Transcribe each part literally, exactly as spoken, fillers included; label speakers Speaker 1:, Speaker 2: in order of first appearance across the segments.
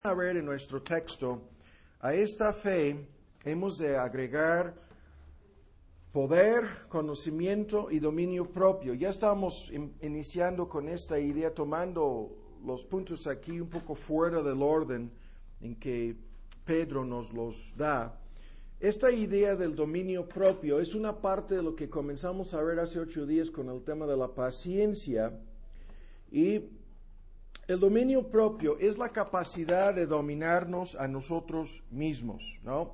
Speaker 1: A ver en nuestro texto, a esta fe hemos de agregar poder, conocimiento y dominio propio. Ya estamos in- iniciando con esta idea, tomando los puntos aquí un poco fuera del orden en que Pedro nos los da. Esta idea del dominio propio es una parte de lo que comenzamos a ver hace ocho días con el tema de la paciencia. Y el dominio propio es la capacidad de dominarnos a nosotros mismos, ¿no?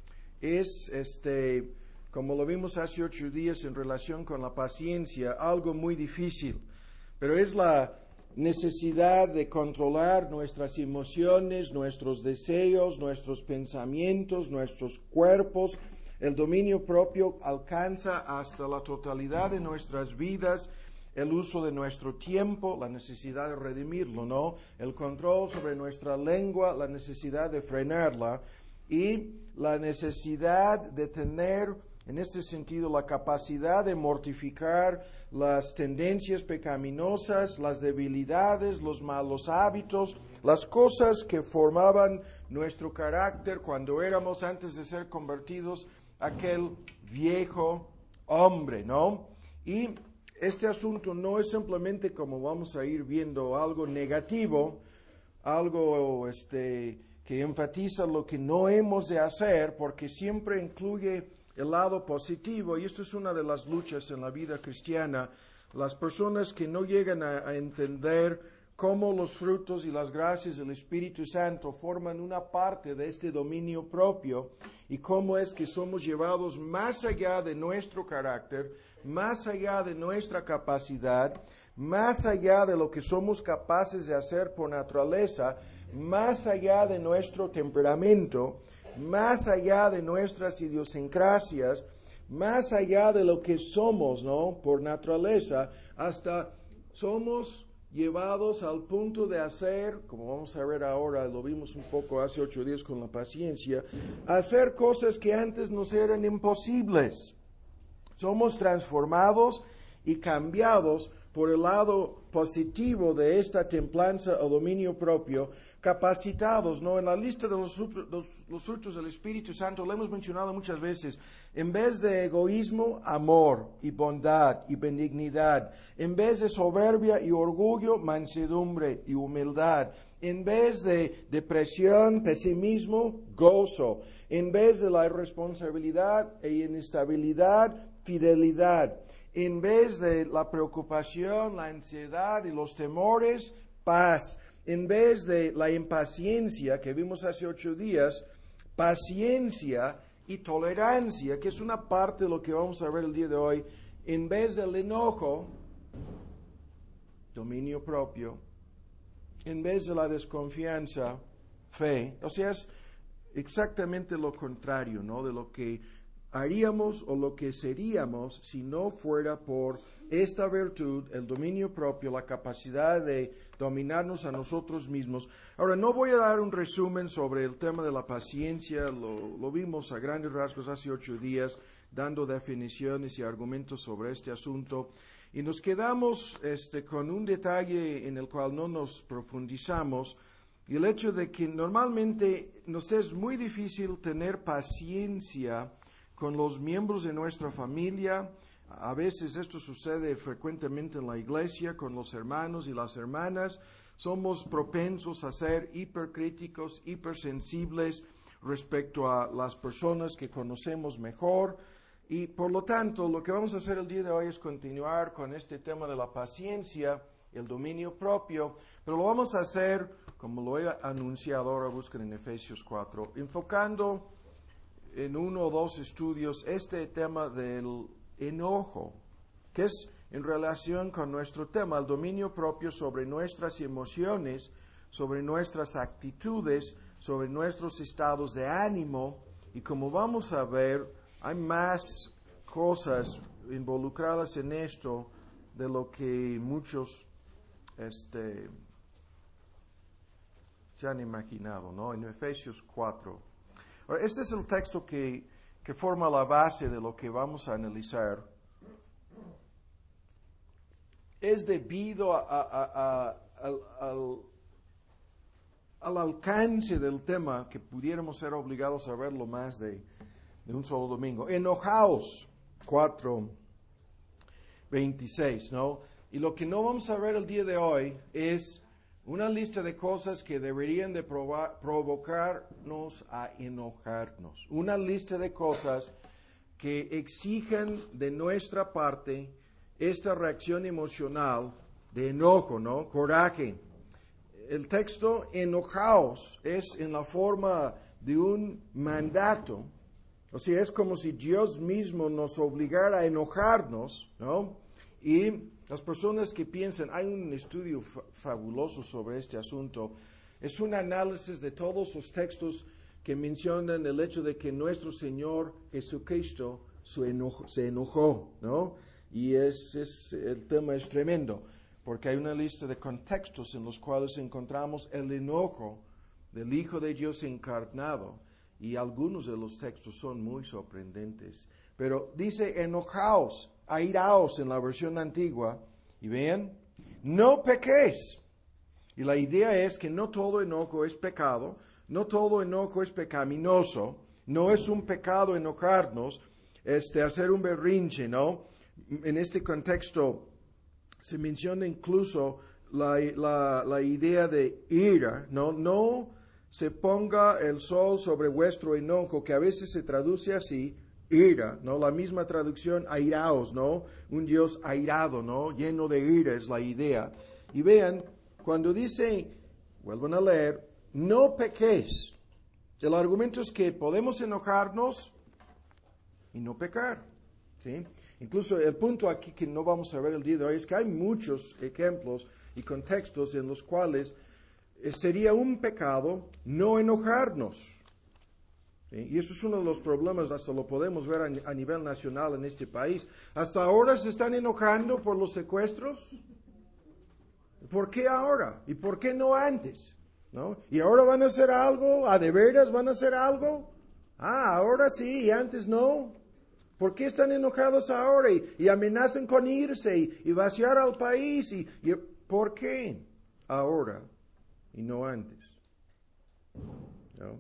Speaker 1: Es, este, como lo vimos hace ocho días en relación con la paciencia, algo muy difícil, pero es la necesidad de controlar nuestras emociones, nuestros deseos, nuestros pensamientos, nuestros cuerpos. El dominio propio alcanza hasta la totalidad de nuestras vidas, el uso de nuestro tiempo, la necesidad de redimirlo, ¿no? El control sobre nuestra lengua, la necesidad de frenarla y la necesidad de tener, en este sentido, la capacidad de mortificar las tendencias pecaminosas, las debilidades, los malos hábitos, las cosas que formaban nuestro carácter cuando éramos, antes de ser convertidos, aquel viejo hombre, ¿no? Y este asunto no es simplemente, como vamos a ir viendo, algo negativo, algo este, que enfatiza lo que no hemos de hacer, porque siempre incluye el lado positivo, y esto es una de las luchas en la vida cristiana. Las personas que no llegan a, a entender cómo los frutos y las gracias del Espíritu Santo forman una parte de este dominio propio y cómo es que somos llevados más allá de nuestro carácter, más allá de nuestra capacidad, más allá de lo que somos capaces de hacer por naturaleza, más allá de nuestro temperamento, más allá de nuestras idiosincrasias, más allá de lo que somos, ¿no? Por naturaleza, hasta somos llevados al punto de hacer, como vamos a ver ahora, lo vimos un poco hace ocho días con la paciencia, hacer cosas que antes nos eran imposibles. Somos transformados y cambiados por el lado positivo de esta templanza o dominio propio, capacitados, ¿no? En la lista de los, los, los frutos del Espíritu Santo, lo hemos mencionado muchas veces, en vez de egoísmo, amor y bondad y benignidad, en vez de soberbia y orgullo, mansedumbre y humildad, en vez de depresión, pesimismo, gozo, en vez de la irresponsabilidad e inestabilidad, fidelidad, en vez de la preocupación, la ansiedad y los temores, paz. En vez de la impaciencia que vimos hace ocho días, paciencia y tolerancia, que es una parte de lo que vamos a ver el día de hoy. En vez del enojo, dominio propio. En vez de la desconfianza, fe. O sea, es exactamente lo contrario, ¿no? De lo que haríamos o lo que seríamos si no fuera por esta virtud, el dominio propio, la capacidad de dominarnos a nosotros mismos. Ahora, no voy a dar un resumen sobre el tema de la paciencia, lo, lo vimos a grandes rasgos hace ocho días, dando definiciones y argumentos sobre este asunto, y nos quedamos este, con un detalle en el cual no nos profundizamos, y el hecho de que normalmente nos es muy difícil tener paciencia con los miembros de nuestra familia. A veces esto sucede frecuentemente en la iglesia, con los hermanos y las hermanas. Somos propensos a ser hipercríticos, hipersensibles respecto a las personas que conocemos mejor. Y por lo tanto, lo que vamos a hacer el día de hoy es continuar con este tema de la paciencia, el dominio propio, pero lo vamos a hacer, como lo he anunciado, ahora busquen en Efesios cuatro, enfocando en uno o dos estudios este tema del enojo, que es en relación con nuestro tema, el dominio propio sobre nuestras emociones, sobre nuestras actitudes, sobre nuestros estados de ánimo, y como vamos a ver, hay más cosas involucradas en esto de lo que muchos este, se han imaginado, ¿no? En Efesios cuatro. Ahora, este es el texto que, que forma la base de lo que vamos a analizar. Es debido a, a, a, a, al, al alcance del tema que pudiéramos ser obligados a verlo más de, de un solo domingo. Enojaos, cuatro veintiséis, ¿no? Y lo que no vamos a ver el día de hoy es una lista de cosas que deberían de provar, provocarnos a enojarnos. Una lista de cosas que exigen de nuestra parte esta reacción emocional de enojo, ¿no? Coraje. El texto enojaos es en la forma de un mandato. O sea, es como si Dios mismo nos obligara a enojarnos, ¿no? Y las personas que piensan, hay un estudio fa- fabuloso sobre este asunto, es un análisis de todos los textos que mencionan el hecho de que nuestro Señor Jesucristo su enojo, se enojó, ¿no? Y es, es, el tema es tremendo, porque hay una lista de contextos en los cuales encontramos el enojo del Hijo de Dios encarnado, y algunos de los textos son muy sorprendentes. Pero dice enojaos, airaos en la versión antigua, y vean, no pequéis. Y la idea es que no todo enojo es pecado, no todo enojo es pecaminoso, no es un pecado enojarnos, este, hacer un berrinche, ¿no? En este contexto se menciona incluso la, la, la idea de ira, ¿no? No se ponga el sol sobre vuestro enojo, que a veces se traduce así, ira, ¿no? La misma traducción, airaos, ¿no? Un Dios airado, ¿no? Lleno de ira es la idea. Y vean, cuando dice, vuelvan a leer, no pequéis. El argumento es que podemos enojarnos y no pecar, ¿sí? Incluso el punto aquí que no vamos a ver el día de hoy es que hay muchos ejemplos y contextos en los cuales eh, sería un pecado no enojarnos. ¿Sí? Y eso es uno de los problemas, hasta lo podemos ver a, a nivel nacional en este país. Hasta ahora se están enojando por los secuestros. ¿Por qué ahora? ¿Y por qué no antes? ¿No? ¿Y ahora van a hacer algo? ¿A de veras van a hacer algo? Ah, ahora sí y antes no. ¿Por qué están enojados ahora y, y amenazan con irse y, y vaciar al país? Y, y, ¿Por qué ahora y no antes? ¿No?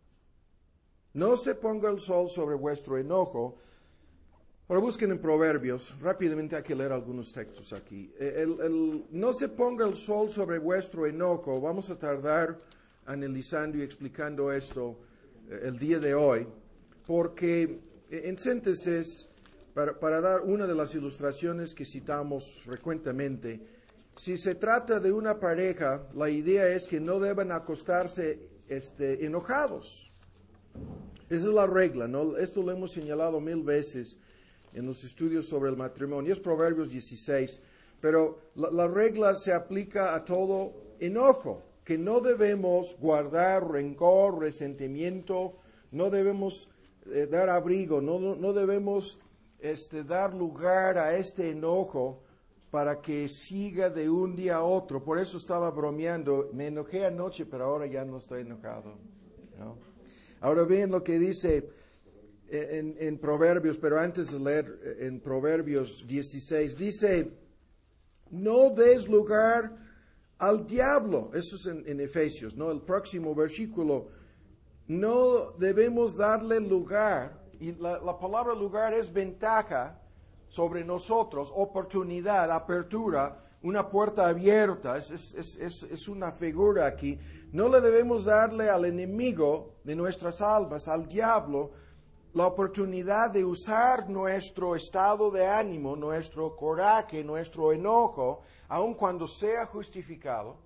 Speaker 1: No se ponga el sol sobre vuestro enojo. Ahora busquen en Proverbios. Rápidamente hay que leer algunos textos aquí. El, el, no se ponga el sol sobre vuestro enojo. Vamos a tardar analizando y explicando esto eh, el día de hoy. Porque en síntesis, para, para dar una de las ilustraciones que citamos frecuentemente, si se trata de una pareja, la idea es que no deben acostarse este, enojados. Esa es la regla, ¿no? Esto lo hemos señalado mil veces en los estudios sobre el matrimonio. Es Proverbios dieciséis, pero la, la regla se aplica a todo enojo, que no debemos guardar rencor, resentimiento, no debemos eh, dar abrigo, no, no, no debemos este, dar lugar a este enojo para que siga de un día a otro. Por eso estaba bromeando, me enojé anoche, pero ahora ya no estoy enojado, ¿no? Ahora bien lo que dice en, en Proverbios, pero antes de leer en Proverbios dieciséis, dice, no des lugar al diablo. Eso es en, en Efesios, ¿no? El próximo versículo, no debemos darle lugar, y la, la palabra lugar es ventaja sobre nosotros, oportunidad, apertura, una puerta abierta, es, es, es, es una figura aquí. No le debemos darle al enemigo de nuestras almas, al diablo, la oportunidad de usar nuestro estado de ánimo, nuestro coraje, nuestro enojo, aun cuando sea justificado,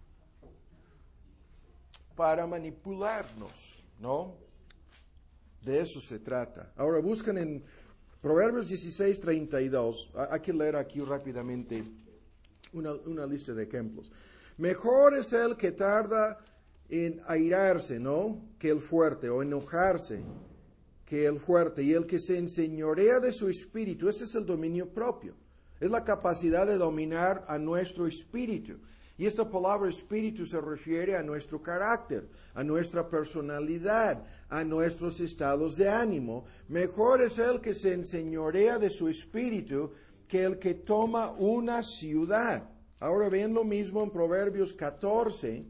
Speaker 1: para manipularnos, ¿no? De eso se trata. Ahora buscan en Proverbios dieciséis, treinta y dos. Hay que leer aquí rápidamente una, una lista de ejemplos. Mejor es el que tarda en airarse, ¿no? Que el fuerte, o enojarse, que el fuerte. Y el que se enseñorea de su espíritu, ese es el dominio propio. Es la capacidad de dominar a nuestro espíritu. Y esta palabra espíritu se refiere a nuestro carácter, a nuestra personalidad, a nuestros estados de ánimo. Mejor es el que se enseñorea de su espíritu que el que toma una ciudad. Ahora ven lo mismo en Proverbios catorce,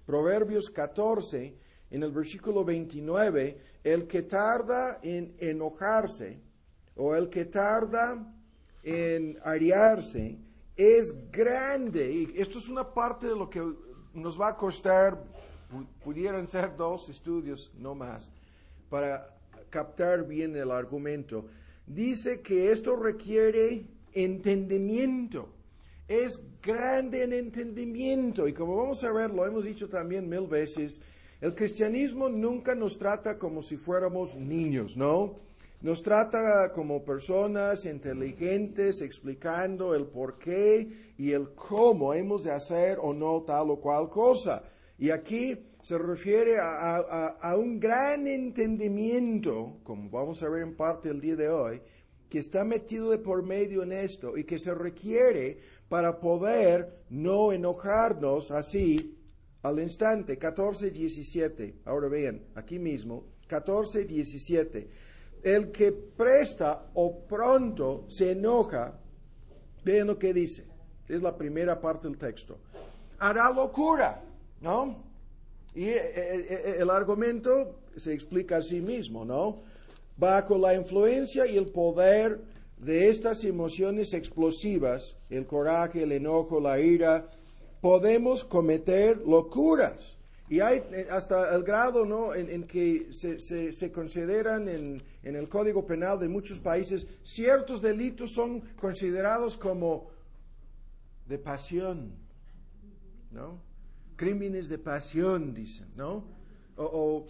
Speaker 1: Proverbios catorce, en el versículo veintinueve, el que tarda en enojarse o el que tarda en airarse es grande. Y esto es una parte de lo que nos va a costar, pudieran ser dos estudios, no más, para captar bien el argumento. Dice que esto requiere entendimiento. Es grande en entendimiento. Y como vamos a ver, lo hemos dicho también mil veces, el cristianismo nunca nos trata como si fuéramos niños, ¿no? Nos trata como personas inteligentes, explicando el por qué y el cómo hemos de hacer o no tal o cual cosa. Y aquí se refiere a, a, a un gran entendimiento, como vamos a ver en parte el día de hoy, que está metido de por medio en esto y que se requiere para poder no enojarnos así al instante. catorce diecisiete, ahora vean, aquí mismo, catorce diecisiete. El que presta o pronto se enoja, vean lo que dice, es la primera parte del texto, hará locura, ¿no? Y el argumento se explica a sí mismo, ¿no? Bajo la influencia y el poder de estas emociones explosivas, el coraje, el enojo, la ira, podemos cometer locuras. Y hay hasta el grado, ¿no?, en, en que se, se, se consideran en, en el Código Penal de muchos países, ciertos delitos son considerados como de pasión, ¿no? Crímenes de pasión, dicen, ¿no? O, o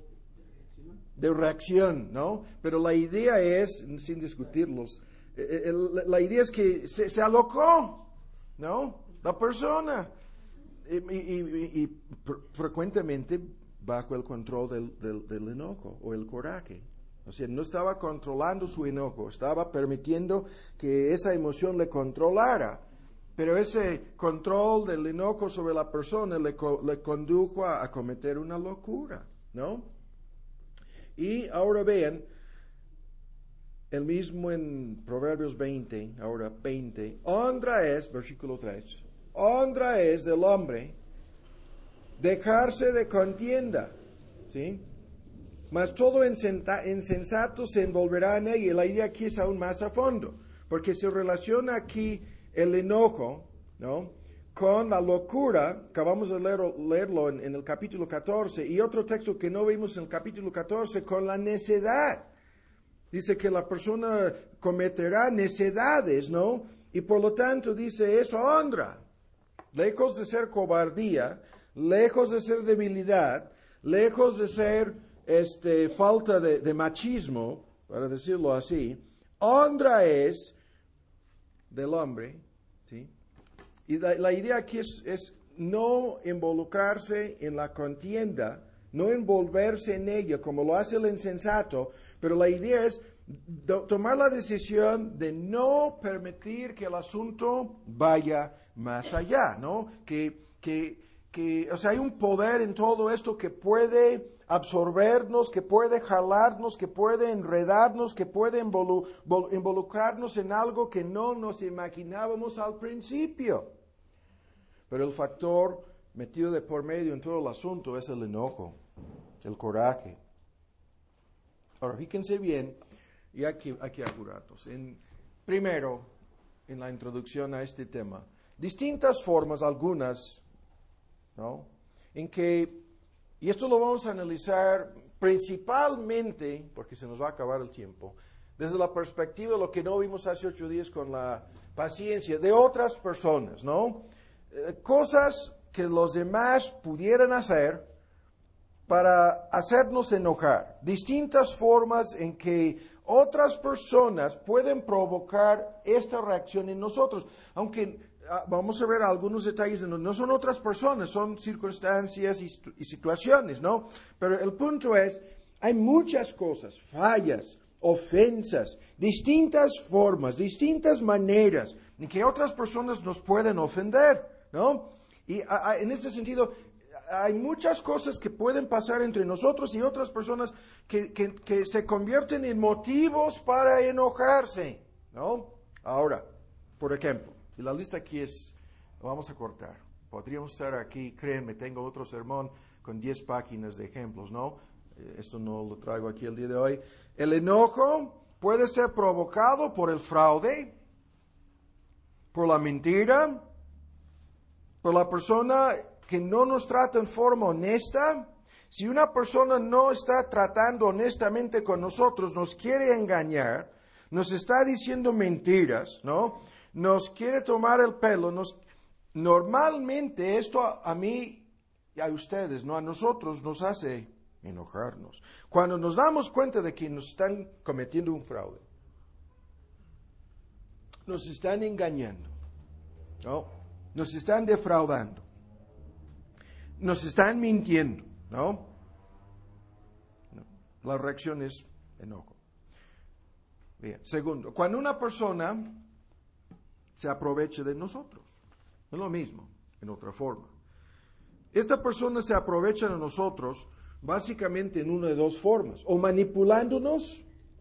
Speaker 1: de reacción, ¿no? Pero la idea es, sin discutirlos, eh, el, la idea es que se, se alocó, ¿no? La persona. Y, y, y, y frecuentemente bajo el control del, del, del enojo o el coraje. O sea, no estaba controlando su enojo, estaba permitiendo que esa emoción le controlara. Pero ese control del enojo sobre la persona le, le condujo a, a cometer una locura, ¿no? Y ahora vean, el mismo en Proverbios veinte, ahora veinte, honra es, versículo tres, honra es del hombre dejarse de contienda, ¿sí? Mas todo insensato se envolverá en ella. Y la idea aquí es aún más a fondo, porque se relaciona aquí el enojo, ¿no?, con la locura. Acabamos de leer, leerlo en, en el capítulo catorce, y otro texto que no vimos en el capítulo catorce, con la necedad. Dice que la persona cometerá necedades, ¿no? Y por lo tanto dice eso, honra. Lejos de ser cobardía, lejos de ser debilidad, lejos de ser este, falta de, de machismo, para decirlo así, honra es del hombre, ¿sí? Y la, la idea aquí es, es no involucrarse en la contienda, no envolverse en ella como lo hace el insensato, pero la idea es do, tomar la decisión de no permitir que el asunto vaya más allá, ¿no? Que, que, que, o sea, hay un poder en todo esto que puede absorbernos, que puede jalarnos, que puede enredarnos, que puede involu- involucrarnos en algo que no nos imaginábamos al principio. Pero el factor metido de por medio en todo el asunto es el enojo, el coraje. Ahora, fíjense bien, y hay que, hay que apurarnos. En, primero, en la introducción a este tema, distintas formas, algunas, ¿no?, en que, y esto lo vamos a analizar principalmente, porque se nos va a acabar el tiempo, desde la perspectiva de lo que no vimos hace ocho días con la paciencia de otras personas, ¿no? Eh, cosas que los demás pudieran hacer para hacernos enojar. Distintas formas en que otras personas pueden provocar esta reacción en nosotros, aunque vamos a ver algunos detalles, no son otras personas, son circunstancias y, y situaciones, ¿no? Pero el punto es, hay muchas cosas, fallas, ofensas, distintas formas, distintas maneras en que otras personas nos pueden ofender, ¿no? Y a, a, en este sentido, hay muchas cosas que pueden pasar entre nosotros y otras personas que, que, que se convierten en motivos para enojarse, ¿no? Ahora, por ejemplo, y la lista aquí es, vamos a cortar. podríamos estar aquí, créanme, tengo otro sermón con diez páginas de ejemplos, ¿no? Eh, esto no lo traigo aquí el día de hoy. El enojo puede ser provocado por el fraude, por la mentira, por la persona que no nos trata en forma honesta. Si una persona no está tratando honestamente con nosotros, nos quiere engañar, nos está diciendo mentiras, ¿no? Nos quiere tomar el pelo. Nos... Normalmente esto a, a mí y a ustedes, ¿no? A nosotros nos hace enojarnos. Cuando nos damos cuenta de que nos están cometiendo un fraude, nos están engañando, ¿no? Nos están defraudando, nos están mintiendo, ¿no? No. La reacción es enojo. Bien. Segundo, cuando una persona se aprovecha de nosotros, es lo mismo, en otra forma. Esta persona se aprovecha de nosotros básicamente en una de dos formas, o manipulándonos,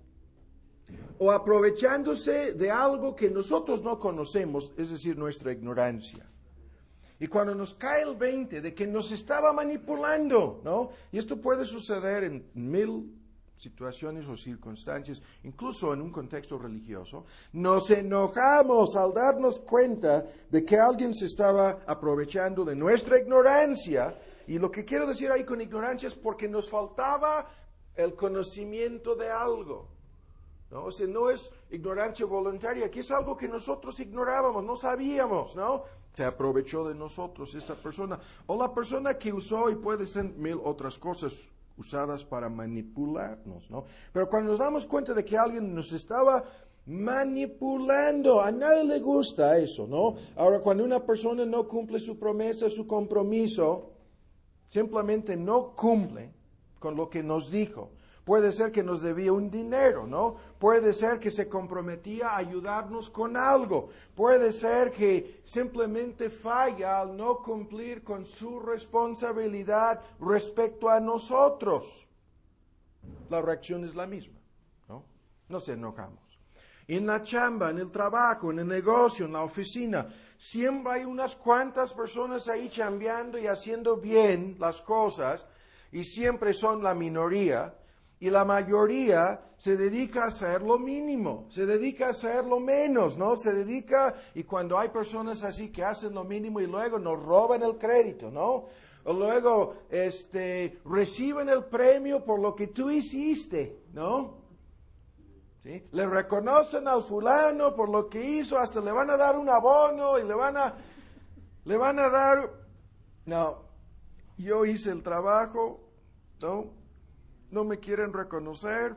Speaker 1: o aprovechándose de algo que nosotros no conocemos, es decir, nuestra ignorancia. Y cuando nos cae el veinte de que nos estaba manipulando, ¿no? Y esto puede suceder en mil situaciones o circunstancias, incluso en un contexto religioso, nos enojamos al darnos cuenta de que alguien se estaba aprovechando de nuestra ignorancia. Y lo que quiero decir ahí con ignorancia es porque nos faltaba el conocimiento de algo, ¿no? O sea, no es ignorancia voluntaria, aquí es algo que nosotros ignorábamos, no sabíamos, ¿no? Se aprovechó de nosotros esta persona. O la persona que usó, y puede ser mil otras cosas usadas para manipularnos, ¿no? Pero cuando nos damos cuenta de que alguien nos estaba manipulando, a nadie le gusta eso, ¿no? Ahora, cuando una persona no cumple su promesa, su compromiso, simplemente no cumple con lo que nos dijo. Puede ser que nos debía un dinero, ¿no? Puede ser que se comprometía a ayudarnos con algo. Puede ser que simplemente falla al no cumplir con su responsabilidad respecto a nosotros. La reacción es la misma, ¿no? Nos enojamos. En la chamba, en el trabajo, en el negocio, en la oficina, siempre hay unas cuantas personas ahí chambeando y haciendo bien las cosas, y siempre son la minoría. Y la mayoría se dedica a hacer lo mínimo, se dedica a hacer lo menos, ¿no? Se dedica, y cuando hay personas así que hacen lo mínimo y luego nos roban el crédito, ¿no? O luego, este, reciben el premio por lo que tú hiciste, ¿no? ¿Sí? Le reconocen al fulano por lo que hizo, hasta le van a dar un abono y le van a, le van a dar, no, yo hice el trabajo, ¿no? No me quieren reconocer.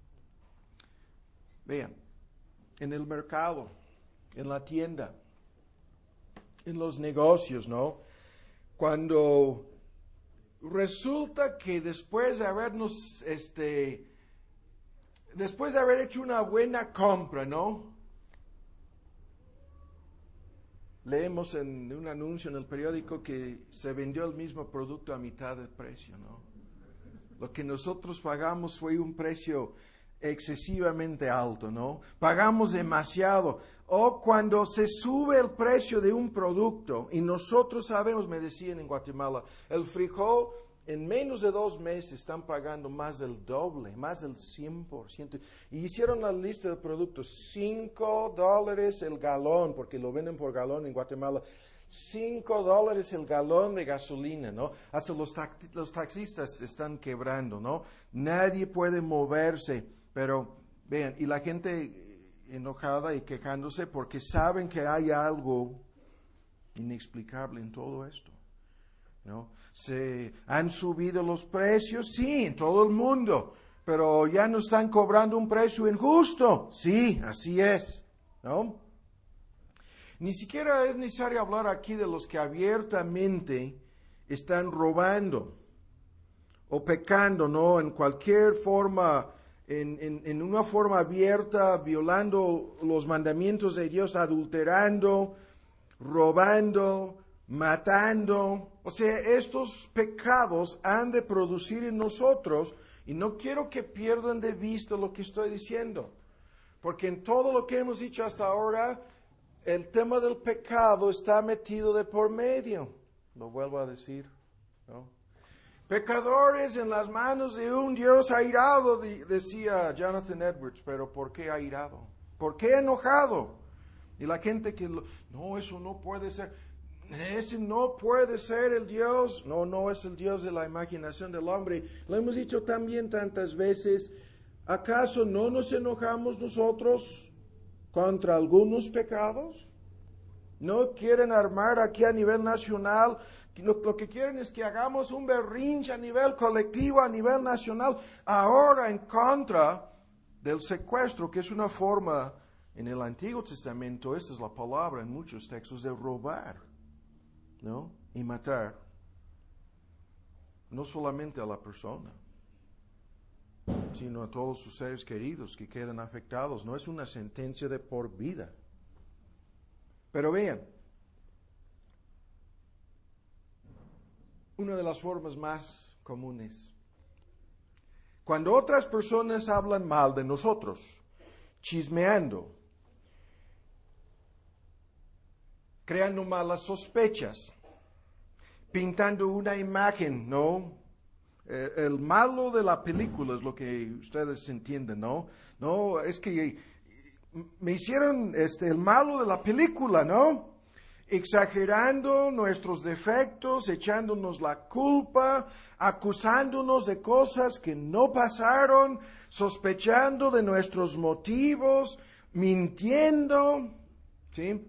Speaker 1: Vean, en el mercado, en la tienda, en los negocios, ¿no? Cuando resulta que después de habernos, este, después de haber hecho una buena compra, ¿no? Leemos en un anuncio en el periódico que se vendió el mismo producto a mitad del precio, ¿no? Lo que nosotros pagamos fue un precio excesivamente alto, ¿no? Pagamos demasiado. O cuando se sube el precio de un producto, y nosotros sabemos, me decían en Guatemala, el frijol en menos de dos meses están pagando más del doble, más del cien por ciento. Y hicieron la lista de productos, cinco dólares el galón, porque lo venden por galón en Guatemala. Cinco dólares el galón de gasolina, ¿no? Hasta los, taxi, los taxistas están quebrando, ¿no? Nadie puede moverse, pero vean, y la gente enojada y quejándose porque saben que hay algo inexplicable en todo esto, ¿no? Se han subido los precios, sí, en todo el mundo, pero ya no están cobrando un precio injusto, sí, así es, ¿no? Ni siquiera es necesario hablar aquí de los que abiertamente están robando o pecando, ¿no? En cualquier forma, en, en, en una forma abierta, violando los mandamientos de Dios, adulterando, robando, matando. O sea, estos pecados han de producir en nosotros, y no quiero que pierdan de vista lo que estoy diciendo, porque en todo lo que hemos dicho hasta ahora, el tema del pecado está metido de por medio. Lo vuelvo a decir, ¿no? Pecadores en las manos de un Dios airado, decía Jonathan Edwards. Pero ¿por qué airado? ¿Por qué enojado? Y la gente que, lo, no, eso no puede ser. Ese no puede ser el Dios. No, no es el Dios de la imaginación del hombre. Lo hemos dicho también tantas veces. ¿Acaso no nos enojamos nosotros contra algunos pecados? ¿No quieren armar aquí a nivel nacional? Lo, lo que quieren es que hagamos un berrinche a nivel colectivo, a nivel nacional, ahora en contra del secuestro, que es una forma en el Antiguo Testamento, esta es la palabra en muchos textos, de robar, ¿no? Y matar. No solamente a la persona, sino a todos sus seres queridos que quedan afectados. No es una sentencia de por vida. Pero vean, una de las formas más comunes, cuando otras personas hablan mal de nosotros, chismeando, creando malas sospechas, pintando una imagen, ¿no? Eh, el malo de la película es lo que ustedes entienden, ¿no? No, es que me hicieron este, el malo de la película, ¿no? Exagerando nuestros defectos, echándonos la culpa, acusándonos de cosas que no pasaron, sospechando de nuestros motivos, mintiendo, ¿sí?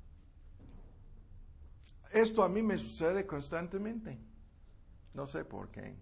Speaker 1: Esto a mí me sucede constantemente. No sé por qué.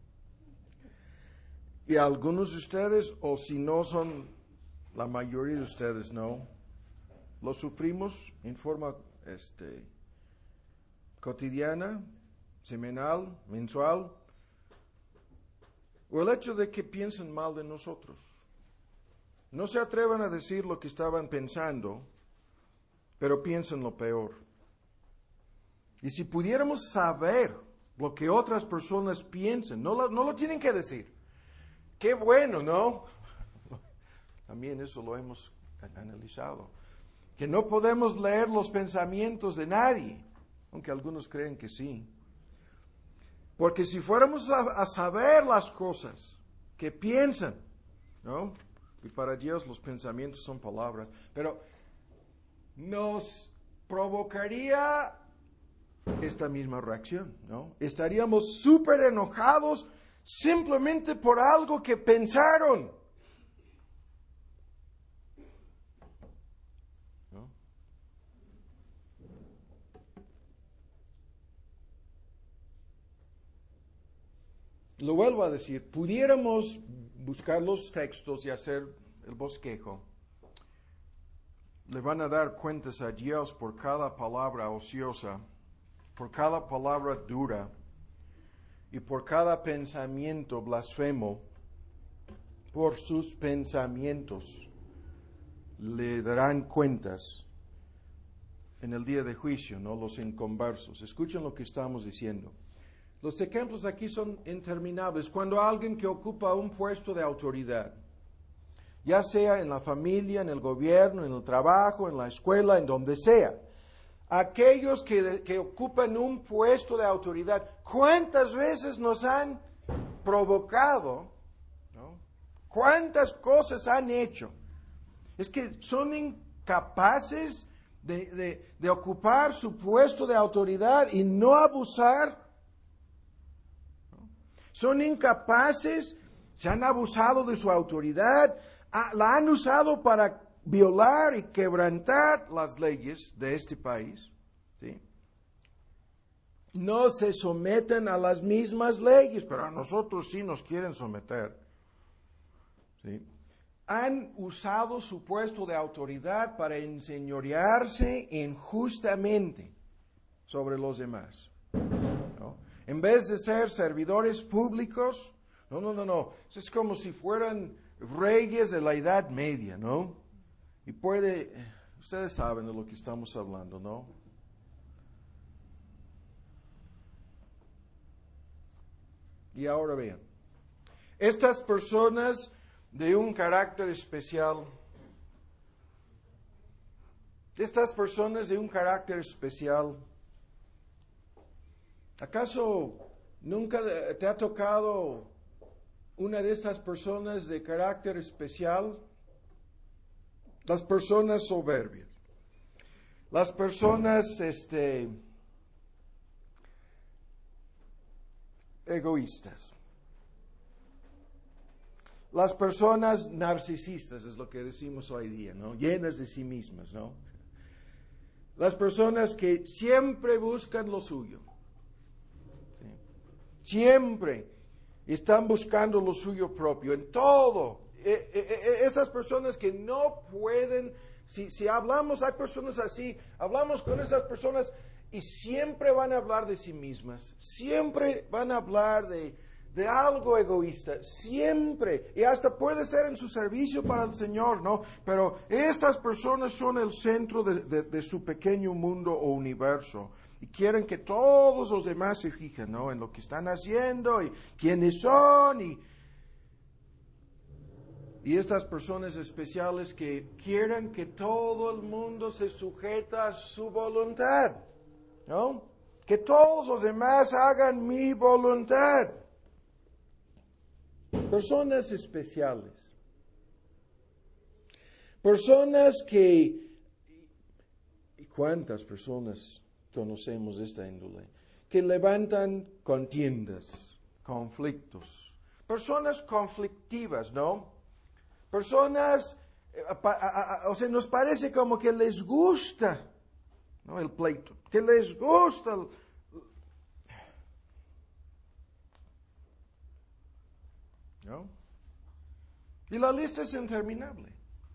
Speaker 1: Y algunos de ustedes, o si no son la mayoría de ustedes, no, lo sufrimos en forma este, cotidiana, semanal, mensual, o el hecho de que piensen mal de nosotros. No se atrevan a decir lo que estaban pensando, pero piensen lo peor. Y si pudiéramos saber lo que otras personas piensan, no lo, no lo tienen que decir. Qué bueno, ¿no? También eso lo hemos analizado. Que no podemos leer los pensamientos de nadie, aunque algunos creen que sí. Porque si fuéramos a, a saber las cosas que piensan, ¿no? Y para Dios los pensamientos son palabras, pero nos provocaría esta misma reacción, ¿no? Estaríamos súper enojados simplemente por algo que pensaron. ¿No? Lo vuelvo a decir, pudiéramos buscar los textos y hacer el bosquejo. Le van a dar cuentas a Dios por cada palabra ociosa, por cada palabra dura y por cada pensamiento blasfemo. Por sus pensamientos le darán cuentas en el día de juicio, ¿no? Los inconversos. Escuchen lo que estamos diciendo. Los ejemplos aquí son interminables. Cuando alguien que ocupa un puesto de autoridad, ya sea en la familia, en el gobierno, en el trabajo, en la escuela, en donde sea, aquellos que, que ocupan un puesto de autoridad, ¿cuántas veces nos han provocado? ¿No? ¿Cuántas cosas han hecho? Es que son incapaces de, de, de ocupar su puesto de autoridad y no abusar. ¿No? Son incapaces, se han abusado de su autoridad, a, la han usado para violar y quebrantar las leyes de este país, ¿sí? No se someten a las mismas leyes, pero a nosotros sí nos quieren someter, ¿sí? Han usado su puesto de autoridad para enseñorearse injustamente sobre los demás, ¿no? En vez de ser servidores públicos, no, no, no, no, es como si fueran reyes de la Edad Media, ¿no? Y puede, ustedes saben de lo que estamos hablando, ¿no? Y ahora vean, estas personas de un carácter especial estas personas de un carácter especial, ¿acaso nunca te ha tocado una de estas personas de carácter especial? Las personas soberbias, las personas este, egoístas, las personas narcisistas, es lo que decimos hoy día, ¿no? Llenas de sí mismas, ¿no? Las personas que siempre buscan lo suyo, ¿sí? Siempre están buscando lo suyo propio, en todo. Eh, eh, eh, esas personas que no pueden, si, si hablamos, hay personas así, hablamos con esas personas y siempre van a hablar de sí mismas, siempre van a hablar de, de algo egoísta, siempre, y hasta puede ser en su servicio para el Señor, ¿no? Pero estas personas son el centro de, de, de su pequeño mundo o universo. Y quieren que todos los demás se fijen, ¿no? En lo que están haciendo y quiénes son. Y, y estas personas especiales que quieren que todo el mundo se sujeta a su voluntad, ¿no? Que todos los demás hagan mi voluntad. Personas especiales. Personas que... ¿Y cuántas personas conocemos de esta índole? Que levantan contiendas, conflictos. Personas conflictivas, ¿no? Personas, eh, a, a, a, o sea, nos parece como que les gusta, ¿no? El pleito, que les gusta el, ¿no? Y la lista es interminable.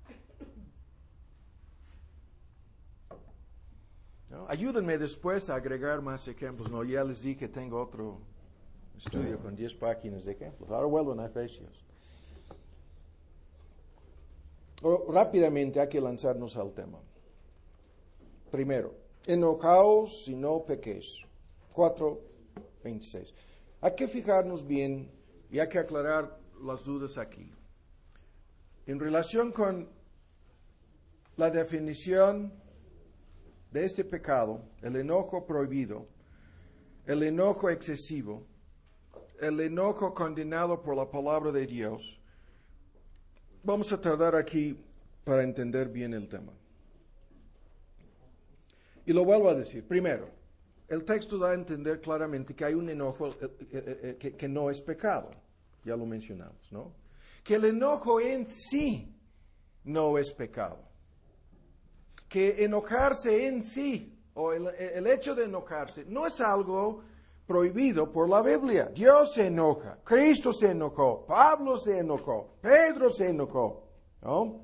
Speaker 1: ¿No? Ayúdenme después a agregar más ejemplos. No, ya les dije, tengo otro estudio con diez páginas de ejemplos. Ahora vuelvo a Efesios. Oh, rápidamente hay que lanzarnos al tema. Primero, enojaos y no pequéis. cuatro veintiséis. Hay que fijarnos bien y hay que aclarar las dudas aquí. En relación con la definición de este pecado, el enojo prohibido, el enojo excesivo, el enojo condenado por la palabra de Dios, vamos a tardar aquí para entender bien el tema. Y lo vuelvo a decir. Primero, el texto da a entender claramente que hay un enojo eh, eh, eh, que, que no es pecado. Ya lo mencionamos, ¿no? Que el enojo en sí no es pecado. Que enojarse en sí, o el, el hecho de enojarse, no es algo prohibido por la Biblia. Dios se enoja, Cristo se enojó, Pablo se enojó, Pedro se enojó, ¿no?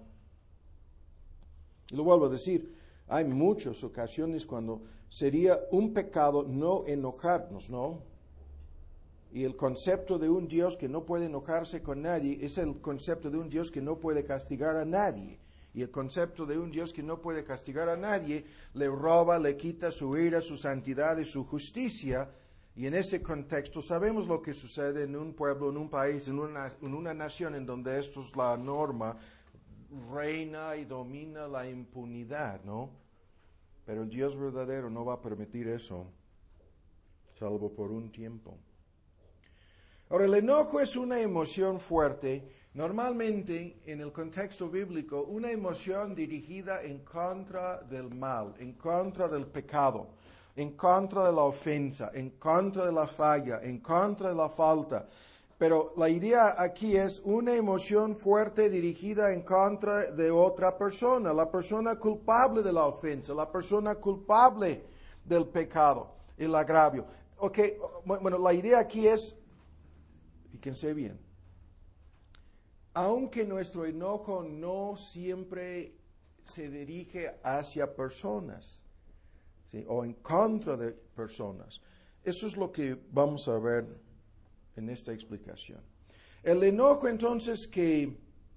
Speaker 1: Y lo vuelvo a decir, hay muchas ocasiones cuando sería un pecado no enojarnos, ¿no? Y el concepto de un Dios que no puede enojarse con nadie es el concepto de un Dios que no puede castigar a nadie. Y el concepto de un Dios que no puede castigar a nadie le roba, le quita su ira, su santidad y su justicia. Y en ese contexto sabemos lo que sucede en un pueblo, en un país, en una, en una nación en donde esto es la norma, reina y domina la impunidad, ¿no? Pero el Dios verdadero no va a permitir eso, salvo por un tiempo. Ahora, el enojo es una emoción fuerte, normalmente en el contexto bíblico, una emoción dirigida en contra del mal, en contra del pecado, en contra de la ofensa, en contra de la falla, en contra de la falta. Pero la idea aquí es una emoción fuerte dirigida en contra de otra persona, la persona culpable de la ofensa, la persona culpable del pecado, el agravio. Okay, bueno, la idea aquí es, fíjense bien, aunque nuestro enojo no siempre se dirige hacia personas, ¿sí? O en contra de personas, eso es lo que vamos a ver en esta explicación. El enojo entonces que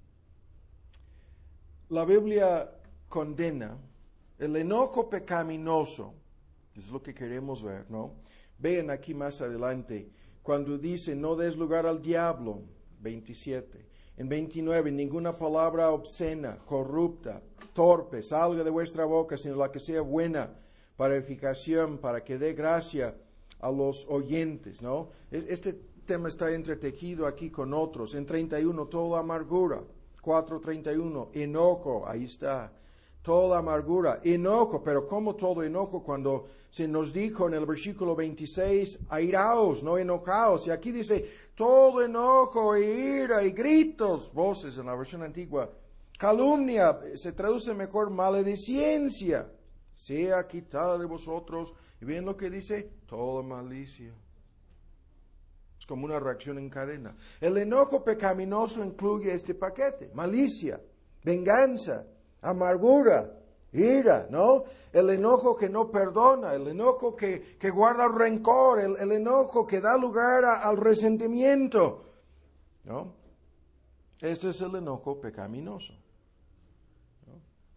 Speaker 1: la Biblia condena, el enojo pecaminoso, es lo que queremos ver, ¿no? Vean aquí más adelante, cuando dice, no des lugar al diablo, veintisiete. En veintinueve, ninguna palabra obscena, corrupta, torpe, salga de vuestra boca, sino la que sea buena para edificación, para que dé gracia a los oyentes, ¿no? Este tema está entretejido aquí con otros. En treinta y uno, toda amargura. cuatro treinta y uno, enojo, ahí está. Toda amargura, enojo, pero ¿cómo todo enojo? Cuando se nos dijo en el versículo veintiséis, airaos, no enojaos. Y aquí dice, todo enojo, e ira, y gritos, voces en la versión antigua. Calumnia, se traduce mejor maledicencia, sea quitada de vosotros. Y ven lo que dice, toda malicia. Es como una reacción en cadena. El enojo pecaminoso incluye este paquete, malicia, venganza, amargura, ira, ¿no? El enojo que no perdona, el enojo que, que guarda rencor, el, el enojo que da lugar a, al resentimiento, ¿no? Este es el enojo pecaminoso, ¿no?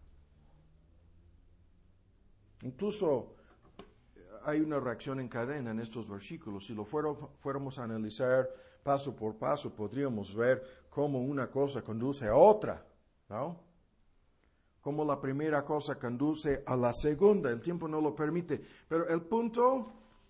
Speaker 1: Incluso hay una reacción en cadena en estos versículos. Si lo fuero, fuéramos a analizar paso por paso, podríamos ver cómo una cosa conduce a otra, ¿no? Como la primera cosa conduce a la segunda. El tiempo no lo permite. Pero el punto,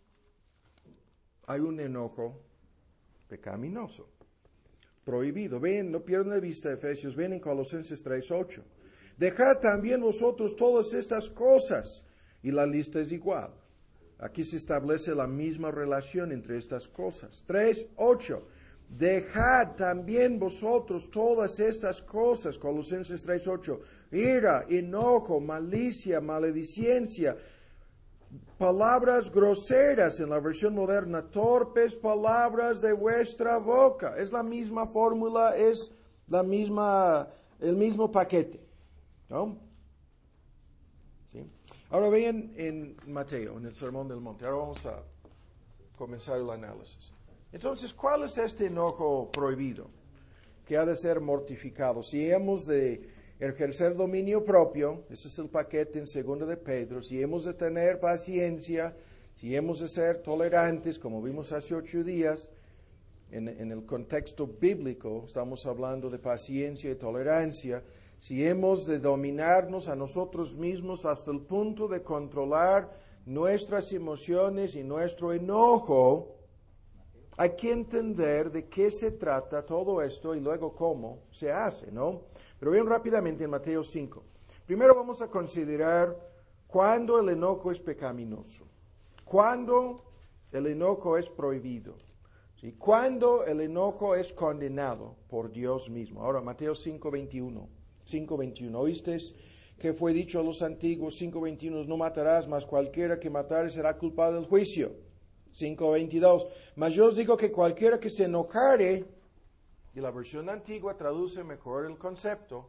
Speaker 1: hay un enojo pecaminoso, prohibido. Ven, no pierdan de vista Efesios, ven en Colosenses tres ocho. Dejad también vosotros todas estas cosas. Y la lista es igual. Aquí se establece la misma relación entre estas cosas. tres ocho. Dejad también vosotros todas estas cosas, Colosenses tres ocho, ira, enojo, malicia, maledicencia, palabras groseras en la versión moderna, torpes palabras de vuestra boca. Es la misma fórmula, es la misma, el mismo paquete, ¿no? ¿Sí? Ahora vean en Mateo, en el Sermón del Monte. Ahora vamos a comenzar el análisis. Entonces, ¿cuál es este enojo prohibido que ha de ser mortificado? Si hemos de ejercer dominio propio, ese es el paquete en segundo de Pedro, si hemos de tener paciencia, si hemos de ser tolerantes, como vimos hace ocho días, en, en el contexto bíblico estamos hablando de paciencia y tolerancia, si hemos de dominarnos a nosotros mismos hasta el punto de controlar nuestras emociones y nuestro enojo, hay que entender de qué se trata todo esto y luego cómo se hace, ¿no? Pero bien rápidamente en Mateo cinco. Primero vamos a considerar cuándo el enojo es pecaminoso, cuándo el enojo es prohibido, ¿sí? Cuándo el enojo es condenado por Dios mismo. Ahora, Mateo cinco veintiuno. cinco veintiuno. ¿Oíste que fue dicho a los antiguos? cinco veintiuno. No matarás, mas cualquiera que matare será culpado del juicio. cinco veintidós. Mas yo os digo que cualquiera que se enojare, y la versión antigua traduce mejor el concepto,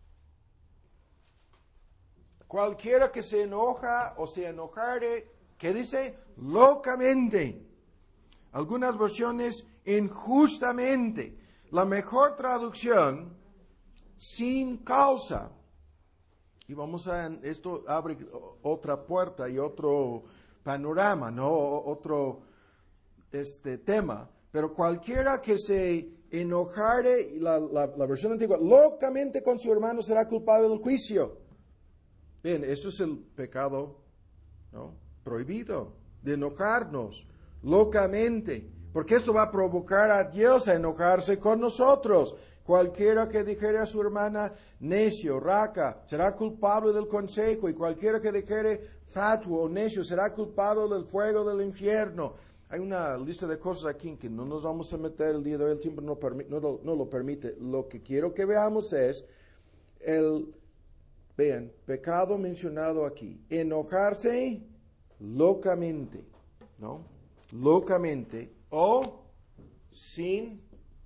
Speaker 1: cualquiera que se enoja o se enojare, ¿qué dice? Locamente. Algunas versiones, injustamente. La mejor traducción, sin causa. Y vamos a, esto abre otra puerta y otro panorama, ¿no? Otro este tema. Pero cualquiera que se enojare, la, la, la versión antigua, locamente con su hermano será culpable del juicio. Bien, eso es el pecado, ¿no? Prohibido, de enojarnos locamente. Porque esto va a provocar a Dios a enojarse con nosotros. Cualquiera que dijere a su hermana necio, raca, será culpable del consejo, y cualquiera que dijere fatuo o necio será culpado del fuego del infierno. Hay una lista de cosas aquí en que no nos vamos a meter el día de hoy, el tiempo no, permi- no, lo, no lo permite. Lo que quiero que veamos es el, vean, pecado mencionado aquí, enojarse locamente, ¿no? Locamente o sin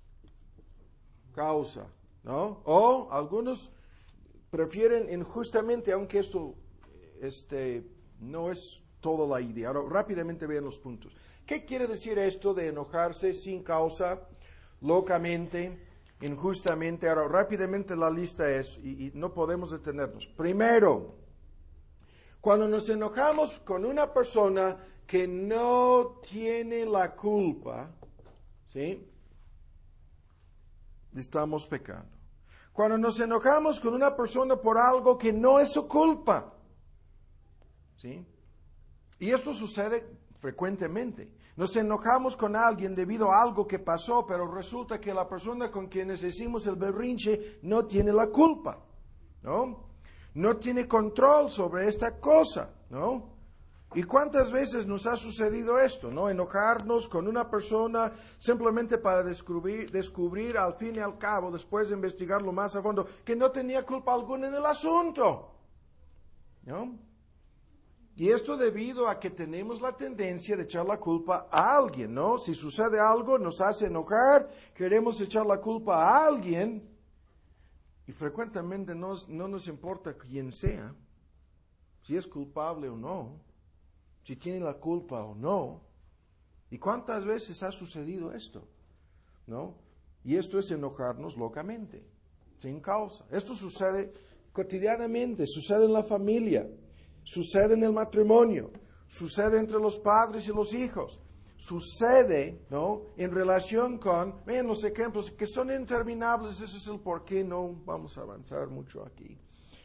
Speaker 1: causa, ¿no? O algunos prefieren injustamente, aunque esto este, no es toda la idea. Ahora, rápidamente vean los puntos. ¿Qué quiere decir esto de enojarse sin causa, locamente, injustamente? Ahora, rápidamente la lista es, y, y no podemos detenernos. Primero, cuando nos enojamos con una persona que no tiene la culpa, ¿sí? estamos pecando. Cuando nos enojamos con una persona por algo que no es su culpa. ¿Sí? Y esto sucede frecuentemente. Nos enojamos con alguien debido a algo que pasó, pero resulta que la persona con quien hicimos el berrinche no tiene la culpa, ¿no? No tiene control sobre esta cosa, ¿no? ¿Y cuántas veces nos ha sucedido esto, no? Enojarnos con una persona simplemente para descubrir, descubrir al fin y al cabo, después de investigarlo más a fondo, que no tenía culpa alguna en el asunto, ¿no? Y esto debido a que tenemos la tendencia de echar la culpa a alguien, ¿no? Si sucede algo, nos hace enojar, queremos echar la culpa a alguien, y frecuentemente no, no nos importa quién sea, si es culpable o no, si tiene la culpa o no. ¿Y cuántas veces ha sucedido esto? ¿No? Y esto es enojarnos locamente, sin causa. Esto sucede cotidianamente, sucede en la familia. Sucede en el matrimonio, sucede entre los padres y los hijos, sucede, ¿no? En relación con, vean los ejemplos que son interminables, ese es el por qué no vamos a avanzar mucho aquí.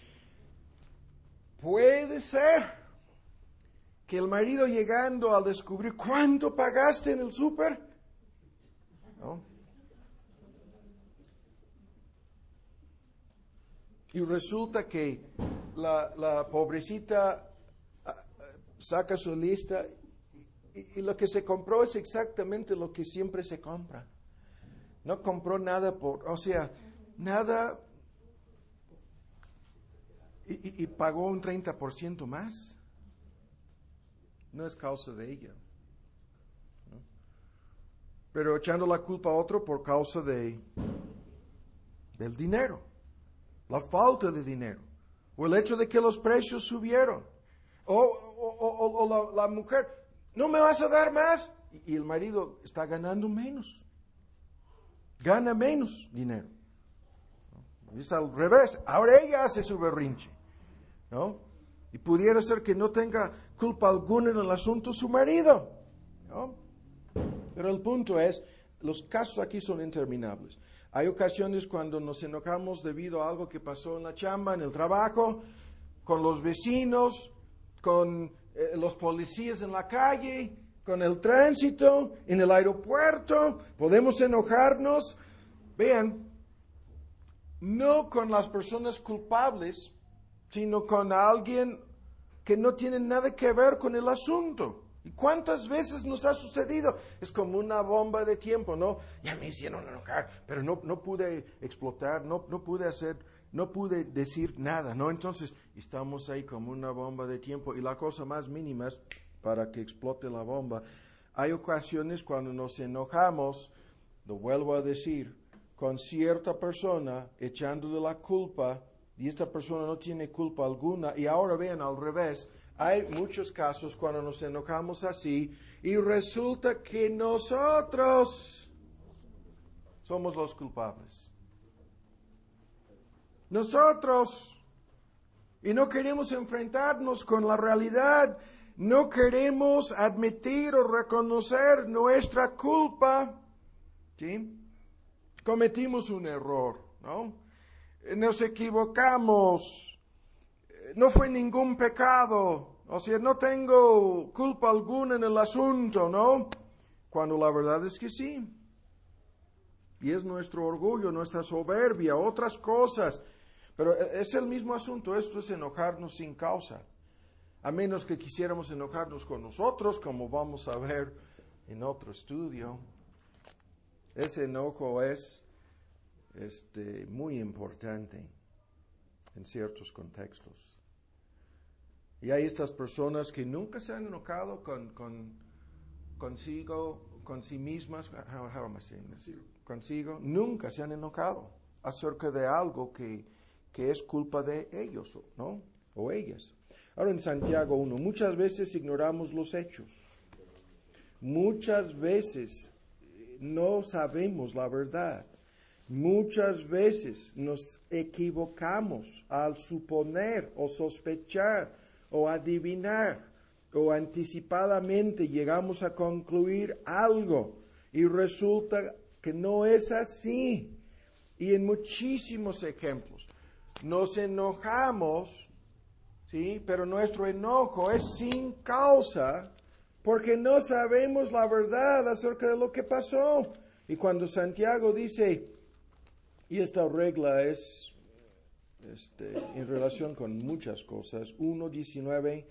Speaker 1: Puede ser que el marido llegando al descubrir cuánto pagaste en el súper, ¿no? Y resulta que la, la pobrecita uh, saca su lista y, y lo que se compró es exactamente lo que siempre se compra. No compró nada por, o sea, nada y, y, y pagó un treinta por ciento más. No es causa de ella, ¿no? Pero echando la culpa a otro por causa de del dinero. La falta de dinero, o el hecho de que los precios subieron, o, o, o, o la, la mujer, ¿no me vas a dar más? Y, y el marido está ganando menos, gana menos dinero. ¿No? Es al revés, ahora ella hace su berrinche, ¿no? Y pudiera ser que no tenga culpa alguna en el asunto su marido, ¿no? Pero el punto es, los casos aquí son interminables. Hay ocasiones cuando nos enojamos debido a algo que pasó en la chamba, en el trabajo, con los vecinos, con eh, los policías en la calle, con el tránsito, en el aeropuerto. Podemos enojarnos, vean, no con las personas culpables, sino con alguien que no tiene nada que ver con el asunto. ¿Y cuántas veces nos ha sucedido? Es como una bomba de tiempo, ¿no? Ya me hicieron enojar, pero no, no pude explotar, no, no pude hacer, no pude decir nada, ¿no? Entonces, estamos ahí como una bomba de tiempo y la cosa más mínima es para que explote la bomba. Hay ocasiones cuando nos enojamos, lo vuelvo a decir, con cierta persona echándole la culpa y esta persona no tiene culpa alguna. Y ahora vean al revés. Hay muchos casos cuando nos enojamos así y resulta que nosotros somos los culpables. Nosotros. Y no queremos enfrentarnos con la realidad. No queremos admitir o reconocer nuestra culpa. ¿Sí? Cometimos un error, ¿no? Nos equivocamos. No fue ningún pecado, o sea, no tengo culpa alguna en el asunto, ¿no? Cuando la verdad es que sí. Y es nuestro orgullo, nuestra soberbia, otras cosas. Pero es el mismo asunto, esto es enojarnos sin causa. A menos que quisiéramos enojarnos con nosotros, como vamos a ver en otro estudio. Ese enojo es este, muy importante en ciertos contextos. Y hay estas personas que nunca se han enojado con, con consigo, con sí mismas, how, how am I saying this? Consigo, nunca se han enojado acerca de algo que, que es culpa de ellos, ¿no? O ellas. Ahora en Santiago uno, muchas veces ignoramos los hechos. Muchas veces no sabemos la verdad. Muchas veces nos equivocamos al suponer o sospechar o adivinar, o anticipadamente llegamos a concluir algo, y resulta que no es así. y en muchísimos ejemplos. Nos enojamos, ¿sí? Pero nuestro enojo es sin causa porque no sabemos la verdad acerca de lo que pasó. Y cuando Santiago dice, y esta regla es este, en relación con muchas cosas, uno diecinueve,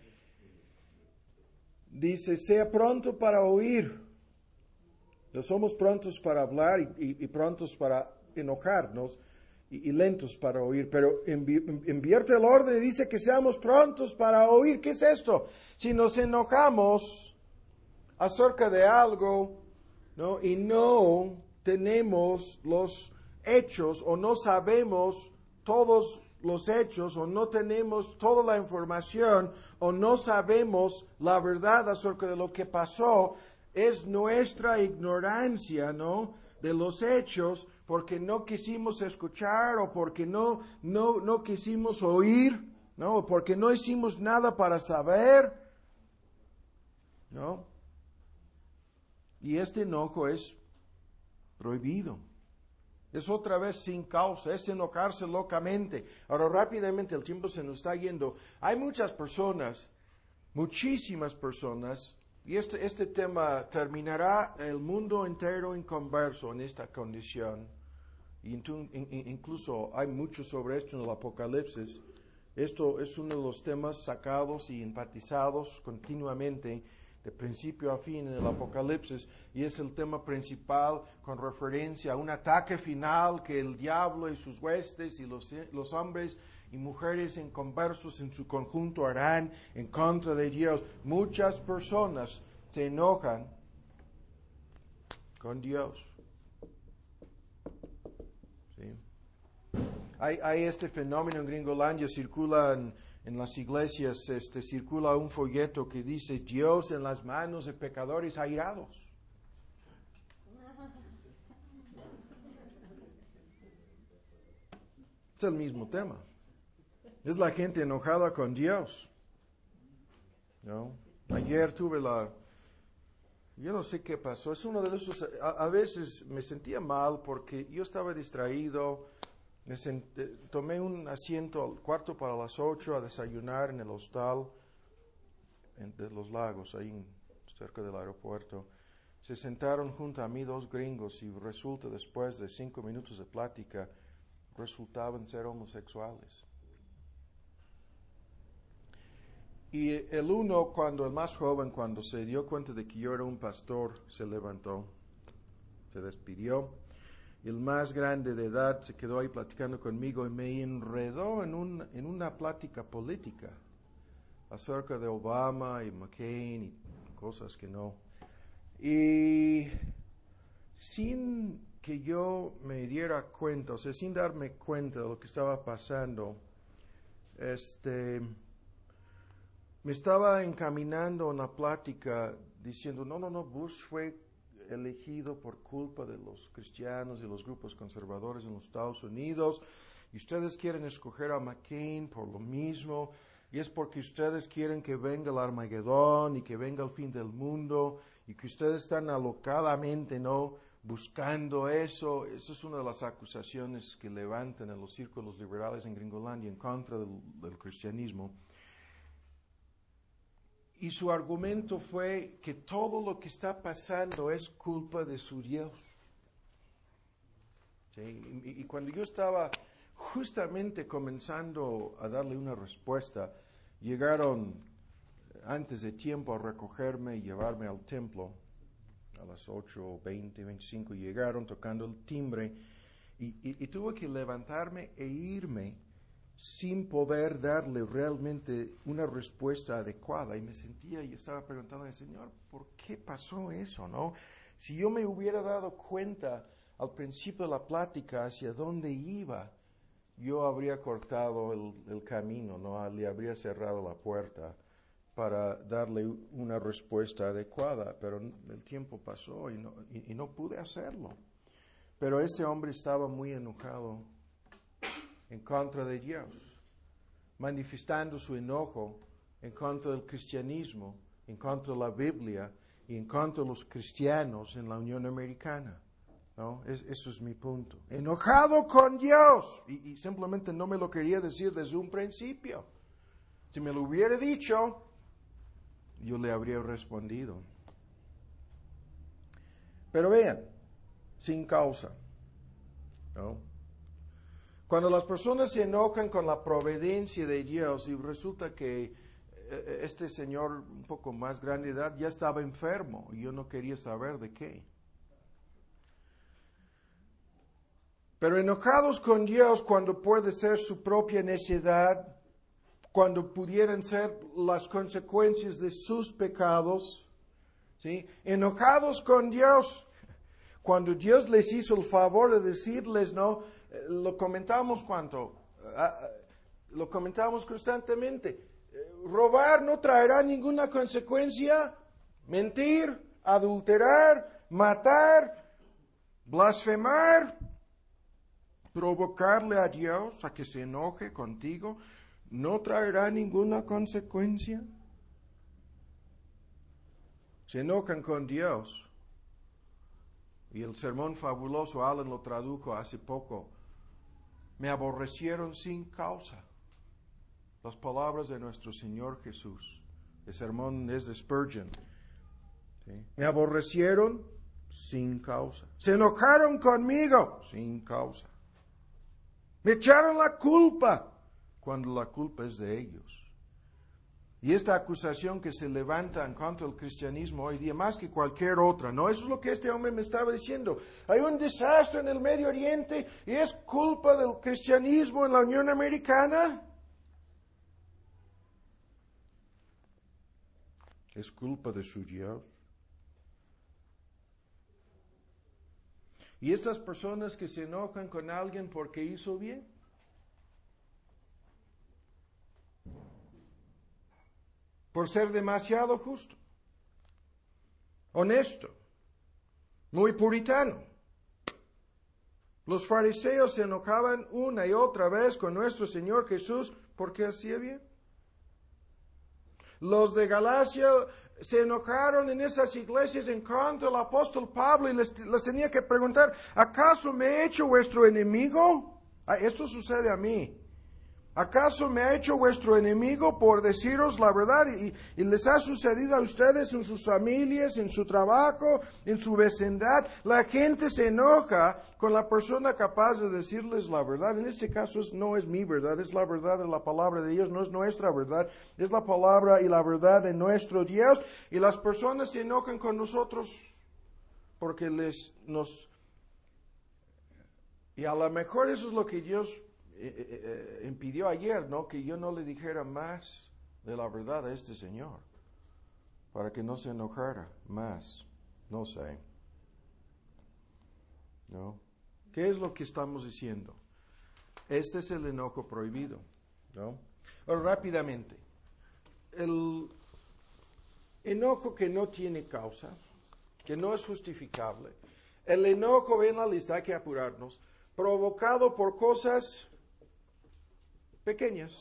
Speaker 1: dice, sea pronto para oír. No somos prontos para hablar y, y, y prontos para enojarnos y, y lentos para oír, pero invi- invierte el orden y dice que seamos prontos para oír. ¿Qué es esto? Si nos enojamos acerca de algo, ¿no? Y no tenemos los hechos o no sabemos todos los hechos o no tenemos toda la información o no sabemos la verdad acerca de lo que pasó, es nuestra ignorancia, ¿no? De los hechos, porque no quisimos escuchar o porque no, no, no quisimos oír, ¿no? O porque no hicimos nada para saber, ¿no? Y este enojo es prohibido. Es otra vez sin causa, es enojarse locamente. Ahora rápidamente el tiempo se nos está yendo. Hay muchas personas, muchísimas personas, y este, este tema terminará el mundo entero inconverso en esta condición. Y intu- in- in- incluso hay mucho sobre esto en el Apocalipsis. Esto es uno de los temas sacados y enfatizados continuamente de principio a fin en el Apocalipsis, y es el tema principal con referencia a un ataque final que el diablo y sus huestes y los, los hombres y mujeres inconversos en su conjunto harán en contra de Dios. Muchas personas se enojan con Dios. ¿Sí? Hay, hay este fenómeno en Gringolandia, circula en, en las iglesias, este, circula un folleto que dice Dios en las manos de pecadores airados. Es el mismo tema. Es la gente enojada con Dios. ¿No? Ayer tuve la... Yo no sé qué pasó. Es uno de esos... A, a veces me sentía mal porque yo estaba distraído. Me senté, tomé un asiento al cuarto para las ocho a desayunar en el hostal en, de los Lagos, ahí en, cerca del aeropuerto. Se sentaron junto a mí dos gringos y resulta después de cinco minutos de plática resultaban ser homosexuales. Y el uno, cuando el más joven, cuando se dio cuenta de que yo era un pastor, se levantó, se despidió. Y el más grande de edad se quedó ahí platicando conmigo y me enredó en, un, en una plática política acerca de Obama y McCain y cosas que no. Y sin que yo me diera cuenta, o sea, sin darme cuenta de lo que estaba pasando, este... me estaba encaminando en la plática diciendo, no, no, no, Bush fue elegido por culpa de los cristianos y los grupos conservadores en los Estados Unidos, y ustedes quieren escoger a McCain por lo mismo, y es porque ustedes quieren que venga el Armagedón y que venga el fin del mundo, y que ustedes están alocadamente, ¿no?, buscando eso. Esa es una de las acusaciones que levantan en los círculos liberales en Gringolandia en contra del, del cristianismo. Y su argumento fue que todo lo que está pasando es culpa de su Dios. ¿Sí? Y, y cuando yo estaba justamente comenzando a darle una respuesta, llegaron antes de tiempo a recogerme y llevarme al templo. A las ocho veinte, veinticinco llegaron tocando el timbre y, y, y tuve que levantarme e irme sin poder darle realmente una respuesta adecuada. Y me sentía, y estaba preguntando al Señor, ¿por qué pasó eso, no? Si yo me hubiera dado cuenta al principio de la plática hacia dónde iba, yo habría cortado el, el camino, ¿no? Le habría cerrado la puerta para darle una respuesta adecuada, pero el tiempo pasó y no, y, y no pude hacerlo. Pero ese hombre estaba muy enojado en contra de Dios, manifestando su enojo en contra del cristianismo, en contra de la Biblia y en contra de los cristianos en la Unión Americana. ¿no? Es, eso es mi punto. Enojado con Dios. Y, y simplemente no me lo quería decir desde un principio. Si me lo hubiera dicho, yo le habría respondido. Pero vean, sin causa, ¿no? Cuando las personas se enojan con la providencia de Dios y resulta que este señor un poco más grande de edad ya estaba enfermo y yo no quería saber de qué. Pero enojados con Dios cuando puede ser su propia necedad, cuando pudieran ser las consecuencias de sus pecados, ¿sí? Enojados con Dios cuando Dios les hizo el favor de decirles, ¿no? Lo comentamos cuánto, lo comentamos constantemente. Robar no traerá ninguna consecuencia. Mentir, adulterar, matar, blasfemar, provocarle a Dios a que se enoje contigo, no traerá ninguna consecuencia. Se enojan con Dios. Y el sermón fabuloso, Alan lo tradujo hace poco. Me aborrecieron sin causa. Las palabras de nuestro Señor Jesús. El sermón es de Spurgeon. ¿Sí? Me aborrecieron sin causa. Se enojaron conmigo sin causa. Me echaron la culpa cuando la culpa es de ellos. Y esta acusación que se levanta en contra del cristianismo hoy día, más que cualquier otra, ¿no? Eso es lo que este hombre me estaba diciendo. Hay un desastre en el Medio Oriente y es culpa del cristianismo en la Unión Americana. Es culpa de su Dios. Y estas personas que se enojan con alguien porque hizo bien. Por ser demasiado justo, honesto, muy puritano. Los fariseos se enojaban una y otra vez con nuestro Señor Jesús porque hacía bien. Los de Galacia se enojaron en esas iglesias en contra del apóstol Pablo y les, les tenía que preguntar, ¿acaso me he hecho vuestro enemigo? Ah, esto sucede a mí. ¿Acaso me ha hecho vuestro enemigo por deciros la verdad? Y, y les ha sucedido a ustedes en sus familias, en su trabajo, en su vecindad. La gente se enoja con la persona capaz de decirles la verdad. En este caso es, no es mi verdad, es la verdad de la palabra de Dios, no es nuestra verdad. Es la palabra y la verdad de nuestro Dios. Y las personas se enojan con nosotros porque les nos... Y a lo mejor eso es lo que Dios... Eh, eh, eh, impidió ayer, ¿no? Que yo no le dijera más de la verdad a este señor, para que no se enojara más, no sé, ¿no? ¿Qué es lo que estamos diciendo? Este es el enojo prohibido, ¿no? Ahora, rápidamente, el enojo que no tiene causa, que no es justificable, el enojo, ven la lista, hay que apurarnos, provocado por cosas pequeñas,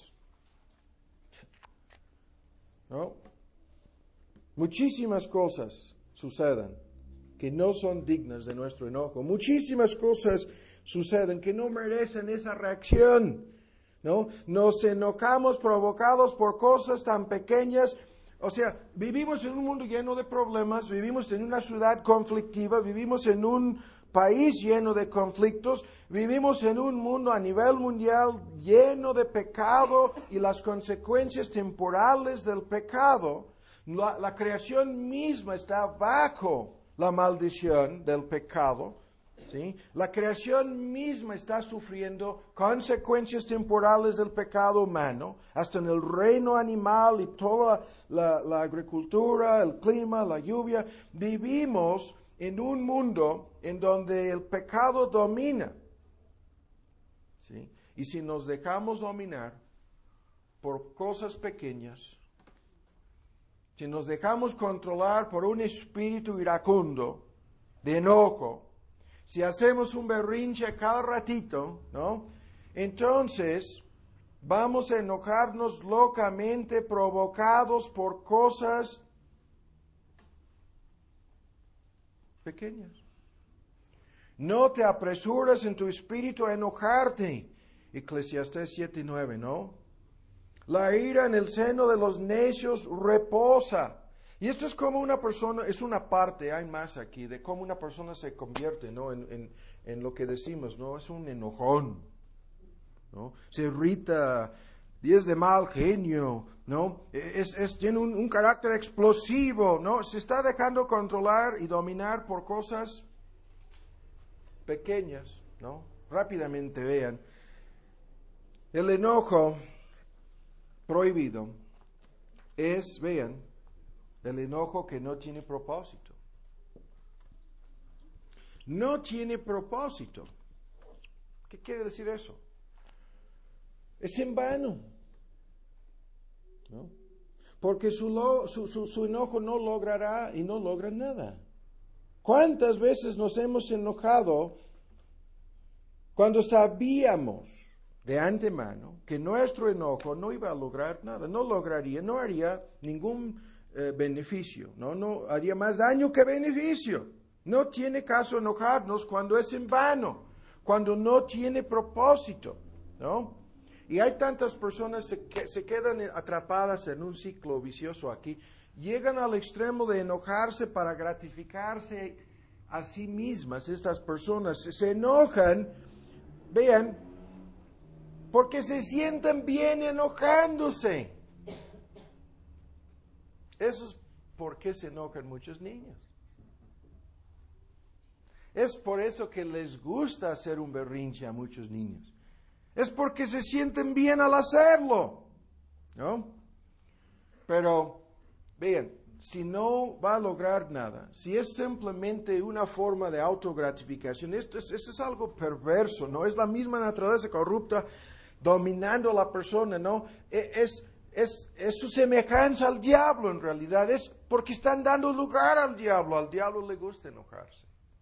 Speaker 1: ¿no? Muchísimas cosas suceden que no son dignas de nuestro enojo. Muchísimas cosas suceden que no merecen esa reacción, ¿no? Nos enojamos provocados por cosas tan pequeñas. O sea, vivimos en un mundo lleno de problemas, vivimos en una ciudad conflictiva, vivimos en un país lleno de conflictos, vivimos en un mundo a nivel mundial lleno de pecado y las consecuencias temporales del pecado. La, la creación misma está bajo la maldición del pecado, ¿sí? La creación misma está sufriendo consecuencias temporales del pecado humano, hasta en el reino animal y toda la, la agricultura, el clima, la lluvia. Vivimos en un mundo en donde el pecado domina, ¿sí? Y si nos dejamos dominar por cosas pequeñas, si nos dejamos controlar por un espíritu iracundo, de enojo, si hacemos un berrinche cada ratito, ¿no? Entonces vamos a enojarnos locamente provocados por cosas pequeñas. No te apresures en tu espíritu a enojarte. Eclesiastés siete nueve, ¿no? La ira en el seno de los necios reposa. Y esto es como una persona, es una parte, hay más aquí, de cómo una persona se convierte, ¿no? En, en, en lo que decimos, ¿no? Es un enojón, ¿no? Se irrita, y es de mal genio, ¿no? Es, es, tiene un, un carácter explosivo, ¿no? Se está dejando controlar y dominar por cosas pequeñas, ¿no? Rápidamente vean. El enojo prohibido es, vean, el enojo que no tiene propósito. No tiene propósito. ¿Qué quiere decir eso? Es en vano, ¿no? Porque su, lo, su, su, su enojo no logrará y no logra nada. ¿Cuántas veces nos hemos enojado cuando sabíamos de antemano que nuestro enojo no iba a lograr nada, no lograría, no haría ningún eh, beneficio, ¿no? No haría más daño que beneficio? No tiene caso enojarnos cuando es en vano, cuando no tiene propósito, ¿no? Y hay tantas personas que se quedan atrapadas en un ciclo vicioso aquí, llegan al extremo de enojarse para gratificarse a sí mismas. Estas personas se enojan, vean, porque se sienten bien enojándose. Eso es por qué se enojan muchos niños. Es por eso que les gusta hacer un berrinche a muchos niños. Es porque se sienten bien al hacerlo, ¿no? Pero, vean, si no va a lograr nada, si es simplemente una forma de autogratificación, esto es, esto es algo perverso, ¿no? Es la misma naturaleza corrupta dominando a la persona, ¿no? Es, es, es su semejanza al diablo en realidad, es porque están dando lugar al diablo, al diablo le gusta enojarse.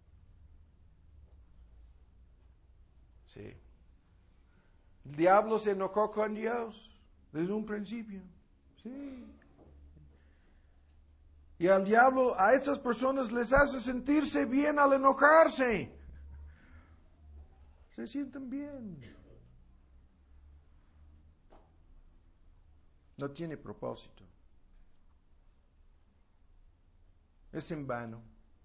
Speaker 1: Sí. El diablo se enojó con Dios desde un principio, sí. Y al diablo, a estas personas les hace sentirse bien al enojarse. Se sienten bien. No tiene propósito. Es en vano.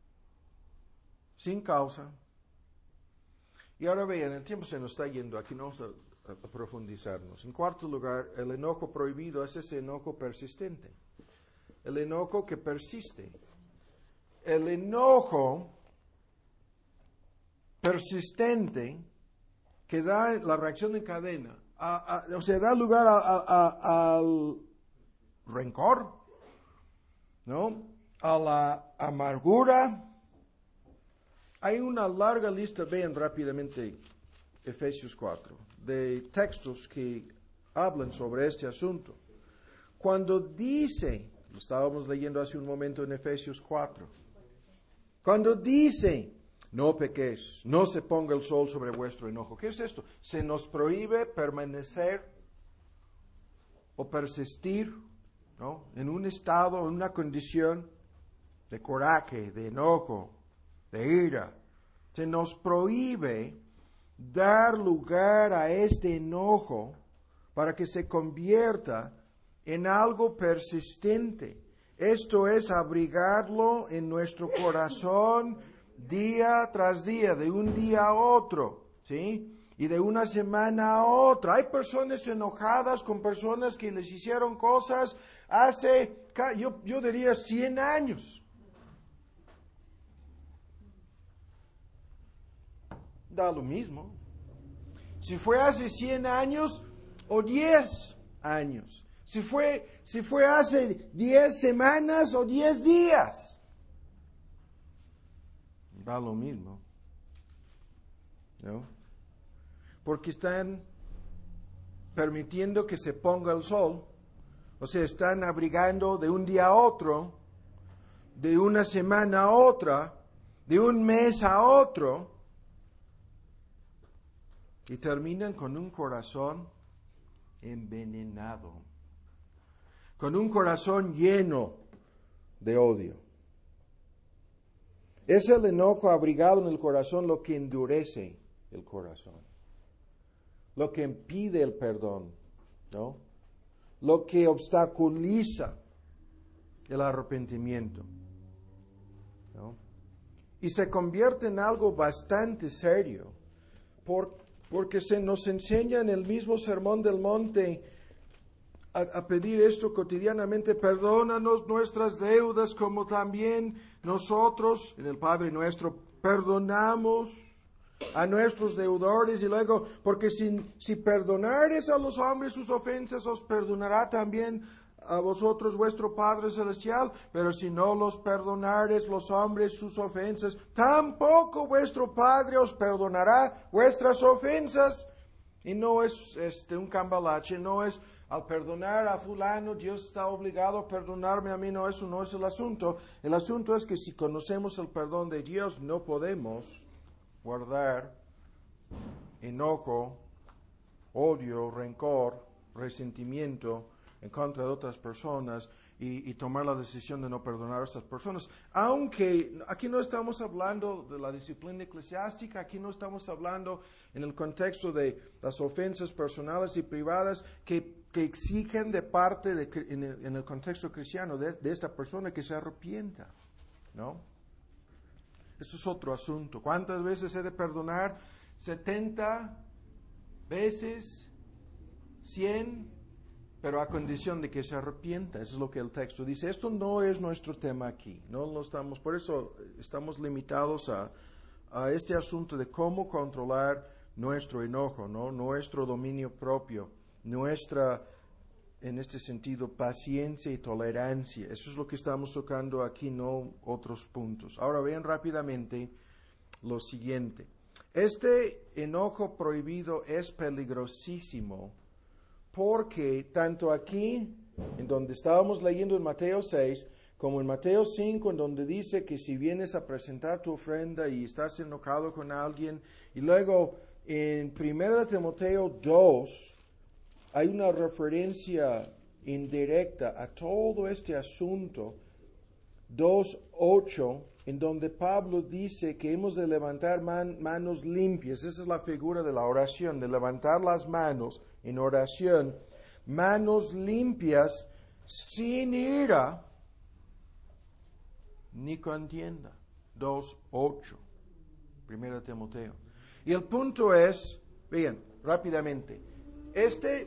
Speaker 1: Sin causa. Y ahora vean, el tiempo se nos está yendo. Aquí no vamos a, a profundizarnos. En cuarto lugar, el enojo prohibido es ese enojo persistente. El enojo que persiste. El enojo persistente que da la reacción en cadena. A, a, o sea, da lugar a, a, al rencor, ¿no? A la amargura. Hay una larga lista, vean rápidamente Efesios cuatro, de textos que hablan sobre este asunto. Cuando dice, lo estábamos leyendo hace un momento en Efesios cuatro, cuando dice, no pequéis, no se ponga el sol sobre vuestro enojo. ¿Qué es esto? Se nos prohíbe permanecer o persistir, ¿no? En un estado, en una condición de coraje, de enojo, de ira. Se nos prohíbe dar lugar a este enojo para que se convierta en algo persistente. Esto es abrigarlo en nuestro corazón día tras día, de un día a otro, ¿sí? Y de una semana a otra. Hay personas enojadas con personas que les hicieron cosas hace, yo, yo diría, cien años. Da lo mismo. Si fue hace cien años o diez años. Si fue, si fue hace diez semanas o diez días. Da lo mismo, ¿no? Porque están permitiendo que se ponga el sol, o sea, están abrigando de un día a otro, de una semana a otra, de un mes a otro, y terminan con un corazón envenenado, con un corazón lleno de odio. Es el enojo abrigado en el corazón lo que endurece el corazón, lo que impide el perdón, ¿no? Lo que obstaculiza el arrepentimiento, ¿no? Y se convierte en algo bastante serio, por, porque se nos enseña en el mismo Sermón del Monte a, a pedir esto cotidianamente: perdónanos nuestras deudas como también nosotros, en el Padre Nuestro, perdonamos a nuestros deudores. Y luego, porque si, si perdonares a los hombres sus ofensas, os perdonará también a vosotros vuestro Padre Celestial. Pero si no los perdonares los hombres sus ofensas, tampoco vuestro Padre os perdonará vuestras ofensas. Y no es este un cambalache, no es al perdonar a fulano Dios está obligado a perdonarme a mí. No, eso no es el asunto. El asunto es que si conocemos el perdón de Dios, no podemos guardar enojo, odio, rencor, resentimiento en contra de otras personas y, y tomar la decisión de no perdonar a estas personas. Aunque aquí no estamos hablando de la disciplina eclesiástica, aquí no estamos hablando en el contexto de las ofensas personales y privadas que, que exigen de parte, de, en, el, en el contexto cristiano, de, de esta persona que se arrepienta, ¿no? Eso es otro asunto. ¿Cuántas veces he de perdonar? setenta veces, cien, pero a condición de que se arrepienta. Eso es lo que el texto dice. Esto no es nuestro tema aquí. No lo estamos, por eso estamos limitados a, a este asunto de cómo controlar nuestro enojo, ¿no? Nuestro dominio propio, nuestra, en este sentido, paciencia y tolerancia. Eso es lo que estamos tocando aquí, no otros puntos. Ahora vean rápidamente lo siguiente. Este enojo prohibido es peligrosísimo porque tanto aquí, en donde estábamos leyendo en Mateo seis, como en Mateo cinco, en donde dice que si vienes a presentar tu ofrenda y estás enojado con alguien, y luego en primera de Timoteo dos, hay una referencia indirecta a todo este asunto, dos ocho, en donde Pablo dice que hemos de levantar man, manos limpias. Esa es la figura de la oración, de levantar las manos en oración, manos limpias, sin ira ni contienda. dos ocho, primera de Timoteo. Y el punto es, vean, rápidamente, este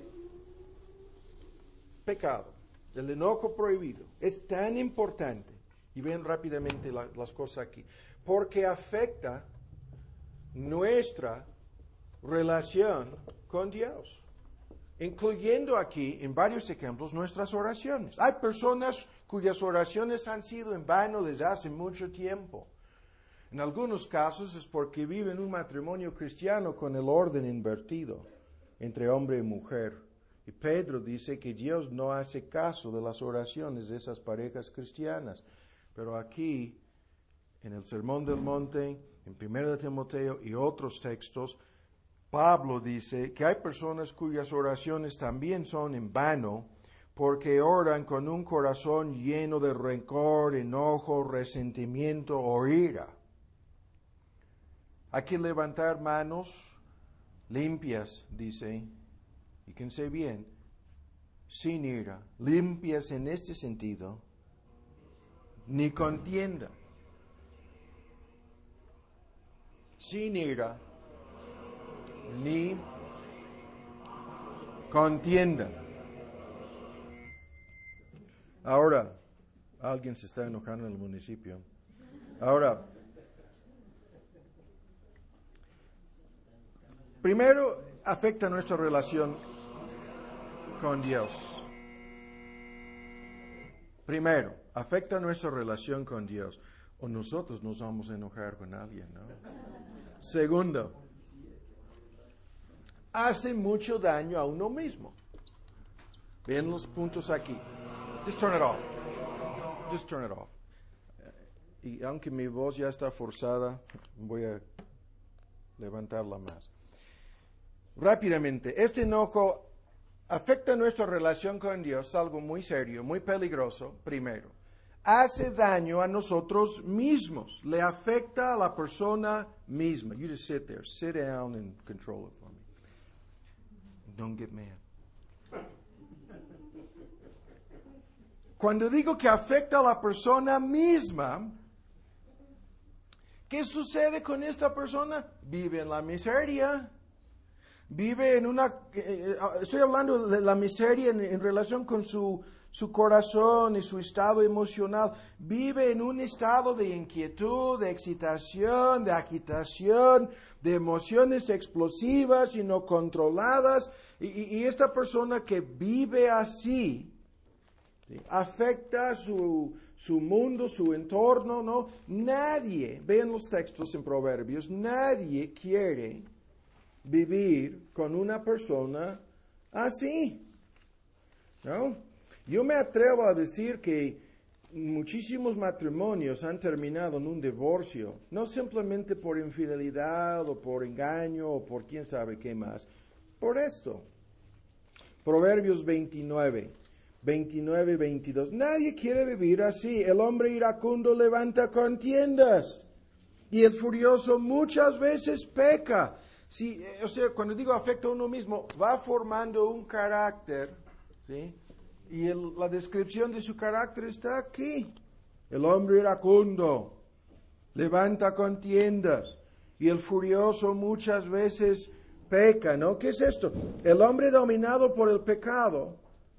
Speaker 1: pecado, el enojo prohibido, es tan importante, y ven rápidamente la, las cosas aquí, porque afecta nuestra relación con Dios, incluyendo aquí, en varios ejemplos, nuestras oraciones. Hay personas cuyas oraciones han sido en vano desde hace mucho tiempo. En algunos casos es porque viven un matrimonio cristiano con el orden invertido entre hombre y mujer. Y Pedro dice que Dios no hace caso de las oraciones de esas parejas cristianas. Pero aquí, en el Sermón del Monte, en primera de Timoteo y otros textos, Pablo dice que hay personas cuyas oraciones también son en vano porque oran con un corazón lleno de rencor, enojo, resentimiento o ira. Hay que levantar manos limpias, dice, y fíjense bien, sin ira, limpias en este sentido, ni contienda, sin ira, ni contienda. Ahora, alguien se está enojando en el municipio. Ahora, primero afecta nuestra relación con Dios. Primero, afecta nuestra relación con Dios. O nosotros nos vamos a enojar con alguien, ¿no? Segundo, hace mucho daño a uno mismo. Ven los puntos aquí. Just turn it off. Just turn it off. Y aunque mi voz ya está forzada, voy a levantarla más. Rápidamente, este enojo afecta nuestra relación con Dios, algo muy serio, muy peligroso, primero. hace daño a nosotros mismos, le afecta a la persona misma. You just sit there, sit down and control it for me. Don't get mad. Cuando digo que afecta a la persona misma, ¿qué sucede con esta persona? Vive en la miseria. Vive en una... Eh, estoy hablando de la miseria en, en relación con su, su corazón y su estado emocional. Vive en un estado de inquietud, de excitación, de agitación, de emociones explosivas y no controladas. Y, y, y esta persona que vive así, ¿sí?, afecta su, su mundo, su entorno, ¿no? Nadie, vean los textos en Proverbios, nadie quiere vivir con una persona así, ¿no? Yo me atrevo a decir que muchísimos matrimonios han terminado en un divorcio, no simplemente por infidelidad o por engaño o por quién sabe qué más, por esto. Proverbios veintinueve, veintinueve, veintidós. Nadie quiere vivir así. El hombre iracundo levanta contiendas y el furioso muchas veces peca. Sí, o sea, cuando digo afecta a uno mismo, va formando un carácter, ¿sí? Y el, la descripción de su carácter está aquí. El hombre iracundo levanta contiendas y el furioso muchas veces peca, ¿no? ¿Qué es esto? El hombre dominado por el pecado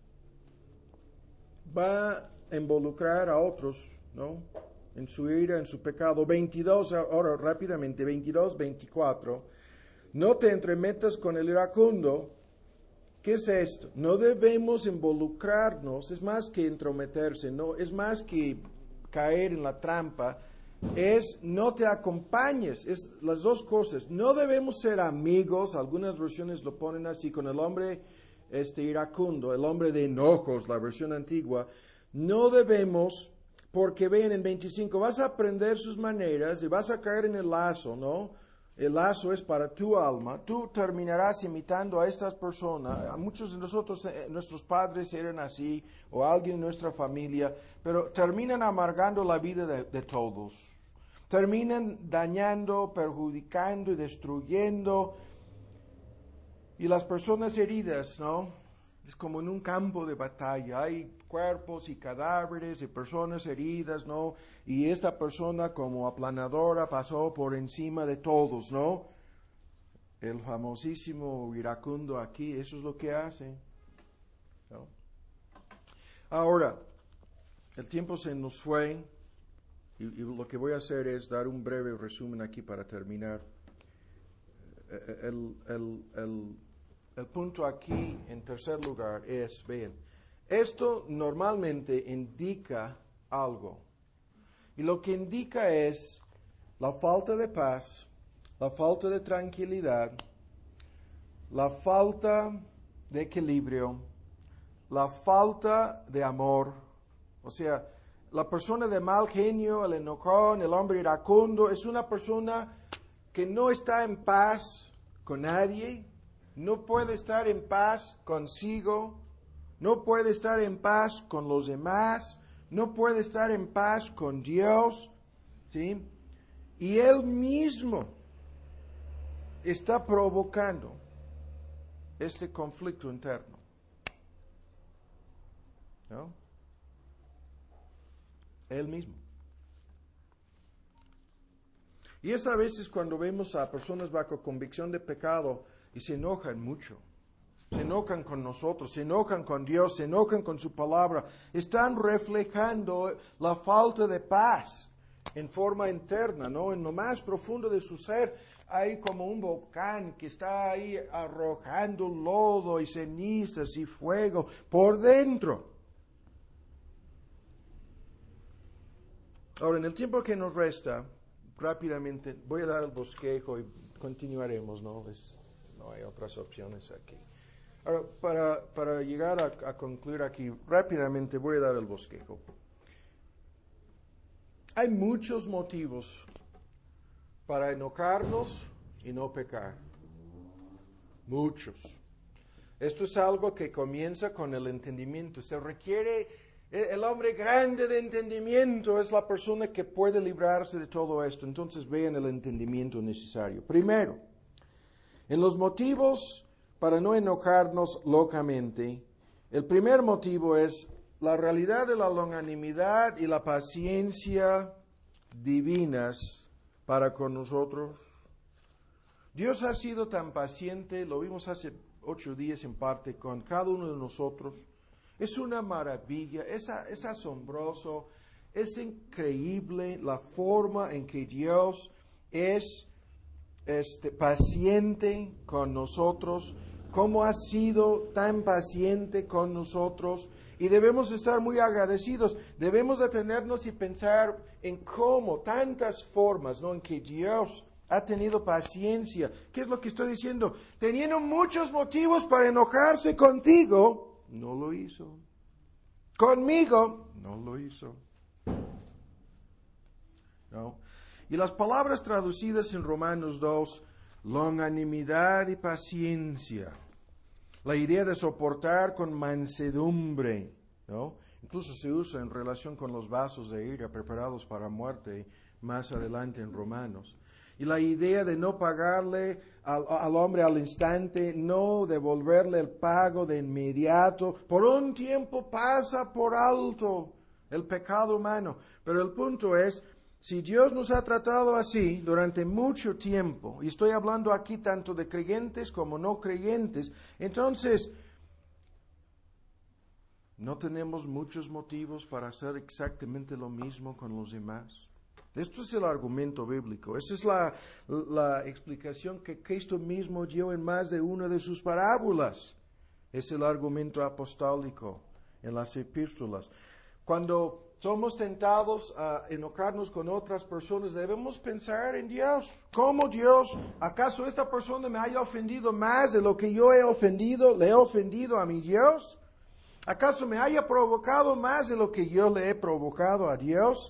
Speaker 1: va a involucrar a otros, ¿no? En su ira, en su pecado. veintidós, ahora rápidamente, veintidós, veinticuatro. No te entremetas con el iracundo. ¿Qué es esto? No debemos involucrarnos, es más que entrometerse, no, es más que caer en la trampa, es no te acompañes, es las dos cosas. No debemos ser amigos, algunas versiones lo ponen así, con el hombre este, iracundo, el hombre de enojos, la versión antigua. No debemos, porque ven en veinticinco, vas a aprender sus maneras y vas a caer en el lazo, ¿no? El lazo es para tu alma. Tú terminarás imitando a estas personas. A muchos de nosotros, eh, nuestros padres eran así, o alguien en nuestra familia, pero terminan amargando la vida de, de todos. Terminan dañando, perjudicando y destruyendo. Y las personas heridas, ¿no? Es como en un campo de batalla. Hay cuerpos y cadáveres y personas heridas, ¿no? Y esta persona como aplanadora pasó por encima de todos, ¿no? El famosísimo iracundo aquí, eso es lo que hace, ¿no? Ahora, el tiempo se nos fue y, y lo que voy a hacer es dar un breve resumen aquí para terminar. El, el, el, el punto aquí, en tercer lugar, es, vean, esto normalmente indica algo. Y lo que indica es la falta de paz, la falta de tranquilidad, la falta de equilibrio, la falta de amor. O sea, la persona de mal genio, el enojón, el hombre iracundo, es una persona que no está en paz con nadie, no puede estar en paz consigo, no puede estar en paz con los demás, no puede estar en paz con Dios, ¿sí? Y él mismo está provocando este conflicto interno, ¿no? Él mismo. Y es a veces cuando vemos a personas bajo convicción de pecado y se enojan mucho. Se enojan con nosotros, se enojan con Dios, se enojan con su palabra. Están reflejando la falta de paz en forma interna, ¿no? En lo más profundo de su ser hay como un volcán que está ahí arrojando lodo y cenizas y fuego por dentro. Ahora, en el tiempo que nos resta, rápidamente voy a dar el bosquejo y continuaremos, ¿no? Es, no hay otras opciones aquí. Ahora, para, para llegar a, a concluir aquí, rápidamente voy a dar el bosquejo. Hay muchos motivos para enojarnos y no pecar. Muchos. Esto es algo que comienza con el entendimiento. Se requiere El hombre grande de entendimiento es la persona que puede librarse de todo esto. Entonces vean el entendimiento necesario. Primero, en los motivos para no enojarnos locamente, el primer motivo es la realidad de la longanimidad y la paciencia divinas para con nosotros. Dios ha sido tan paciente, lo vimos hace ocho días en parte, con cada uno de nosotros. Es una maravilla, es, es asombroso, es increíble la forma en que Dios es este, paciente con nosotros, cómo ha sido tan paciente con nosotros, y debemos estar muy agradecidos. Debemos detenernos y pensar en cómo, tantas formas, ¿no?, en que Dios ha tenido paciencia. ¿Qué es lo que estoy diciendo? Teniendo muchos motivos para enojarse contigo, no lo hizo. Conmigo, no lo hizo. ¿No? Y las palabras traducidas en Romanos dos, longanimidad y paciencia, la idea de soportar con mansedumbre, ¿no? Incluso se usa en relación con los vasos de ira preparados para muerte más adelante en Romanos. Y la idea de no pagarle al, al hombre al instante, no devolverle el pago de inmediato. Por un tiempo pasa por alto el pecado humano. Pero el punto es, si Dios nos ha tratado así durante mucho tiempo, y estoy hablando aquí tanto de creyentes como no creyentes, entonces no tenemos muchos motivos para hacer exactamente lo mismo con los demás. Esto es el argumento bíblico. Esa es la, la explicación que Cristo mismo dio en más de una de sus parábolas. Es el argumento apostólico en las epístolas. Cuando somos tentados a enojarnos con otras personas, debemos pensar en Dios. ¿Cómo Dios? ¿Acaso esta persona me haya ofendido más de lo que yo he ofendido? ¿Le he ofendido a mi Dios? ¿Acaso me haya provocado más de lo que yo le he provocado a Dios?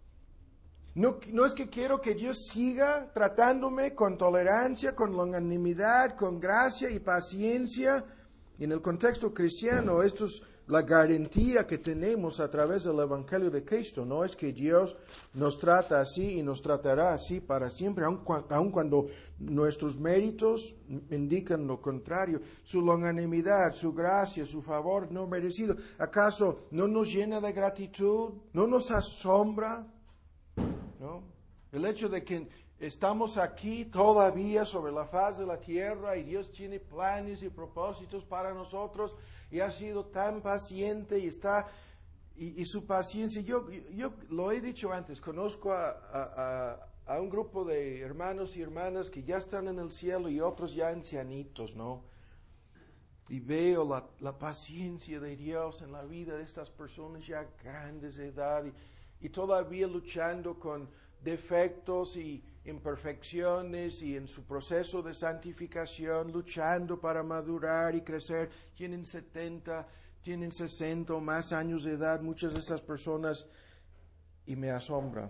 Speaker 1: No, no es que quiero que Dios siga tratándome con tolerancia, con longanimidad, con gracia y paciencia. Y en el contexto cristiano, esto es la garantía que tenemos a través del Evangelio de Cristo. No es que Dios nos trata así y nos tratará así para siempre, aun, aun cuando nuestros méritos indican lo contrario. Su longanimidad, su gracia, su favor no merecido, ¿acaso no nos llena de gratitud? ¿No nos asombra? ¿No? El hecho de que estamos aquí todavía sobre la faz de la tierra y Dios tiene planes y propósitos para nosotros y ha sido tan paciente y está y, y su paciencia, yo, yo lo he dicho antes, conozco a, a, a un grupo de hermanos y hermanas que ya están en el cielo y otros ya ancianitos, ¿no? Y veo la, la paciencia de Dios en la vida de estas personas ya grandes de edad y y todavía luchando con defectos y imperfecciones y en su proceso de santificación, luchando para madurar y crecer. Tienen setenta, tienen sesenta o más años de edad, muchas de esas personas, y me asombra,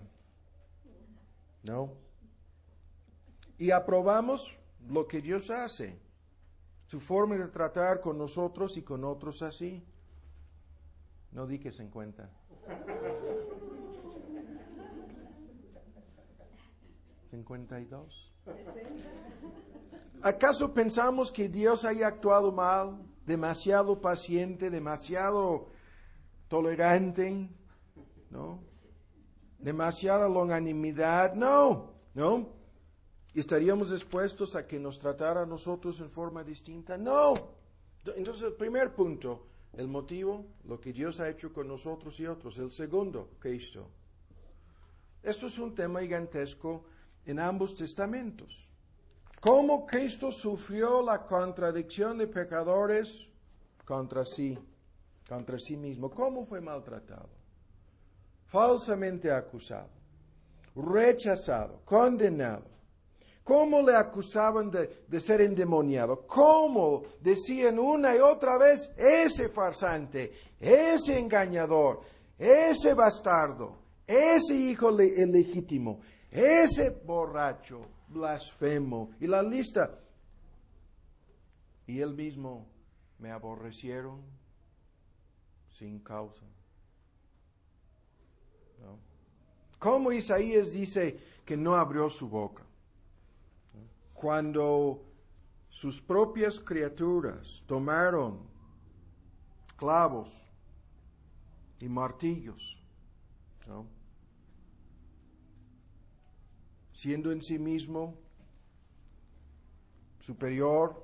Speaker 1: ¿no? Y aprobamos lo que Dios hace, su forma de tratar con nosotros y con otros así. No di que se encuentra. cincuenta y dos. ¿Acaso pensamos que Dios haya actuado mal, demasiado paciente, demasiado tolerante, ¿no? Demasiada longanimidad? No, no. ¿Estaríamos dispuestos a que nos tratara a nosotros en forma distinta? No. Entonces, el primer punto, el motivo, lo que Dios ha hecho con nosotros y otros. El segundo, Cristo. Esto es un tema gigantesco en ambos testamentos. ¿Cómo Cristo sufrió la contradicción de pecadores contra sí, contra sí mismo? ¿Cómo fue maltratado? Falsamente acusado, rechazado, condenado. ¿Cómo le acusaban de, de ser endemoniado? ¿Cómo decían una y otra vez, ese farsante, ese engañador, ese bastardo, ese hijo le, ilegítimo, ese borracho, blasfemo, y la lista? Y él mismo, me aborrecieron sin causa. ¿no? ¿Cómo Isaías dice que no abrió su boca? Cuando sus propias criaturas tomaron clavos y martillos, ¿no? Siendo en sí mismo superior,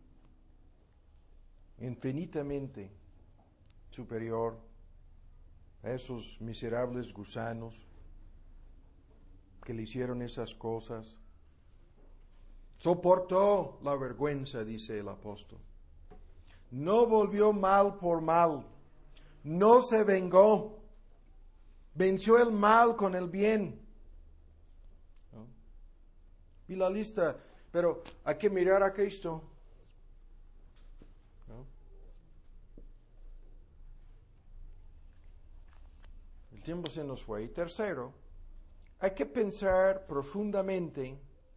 Speaker 1: infinitamente superior a esos miserables gusanos que le hicieron esas cosas. Soportó la vergüenza, dice el apóstol. No volvió mal por mal. No se vengó. Venció el mal con el bien. ¿No? Y la lista, pero hay que mirar a Cristo. ¿No? El tiempo se nos fue. Y tercero, hay que pensar profundamente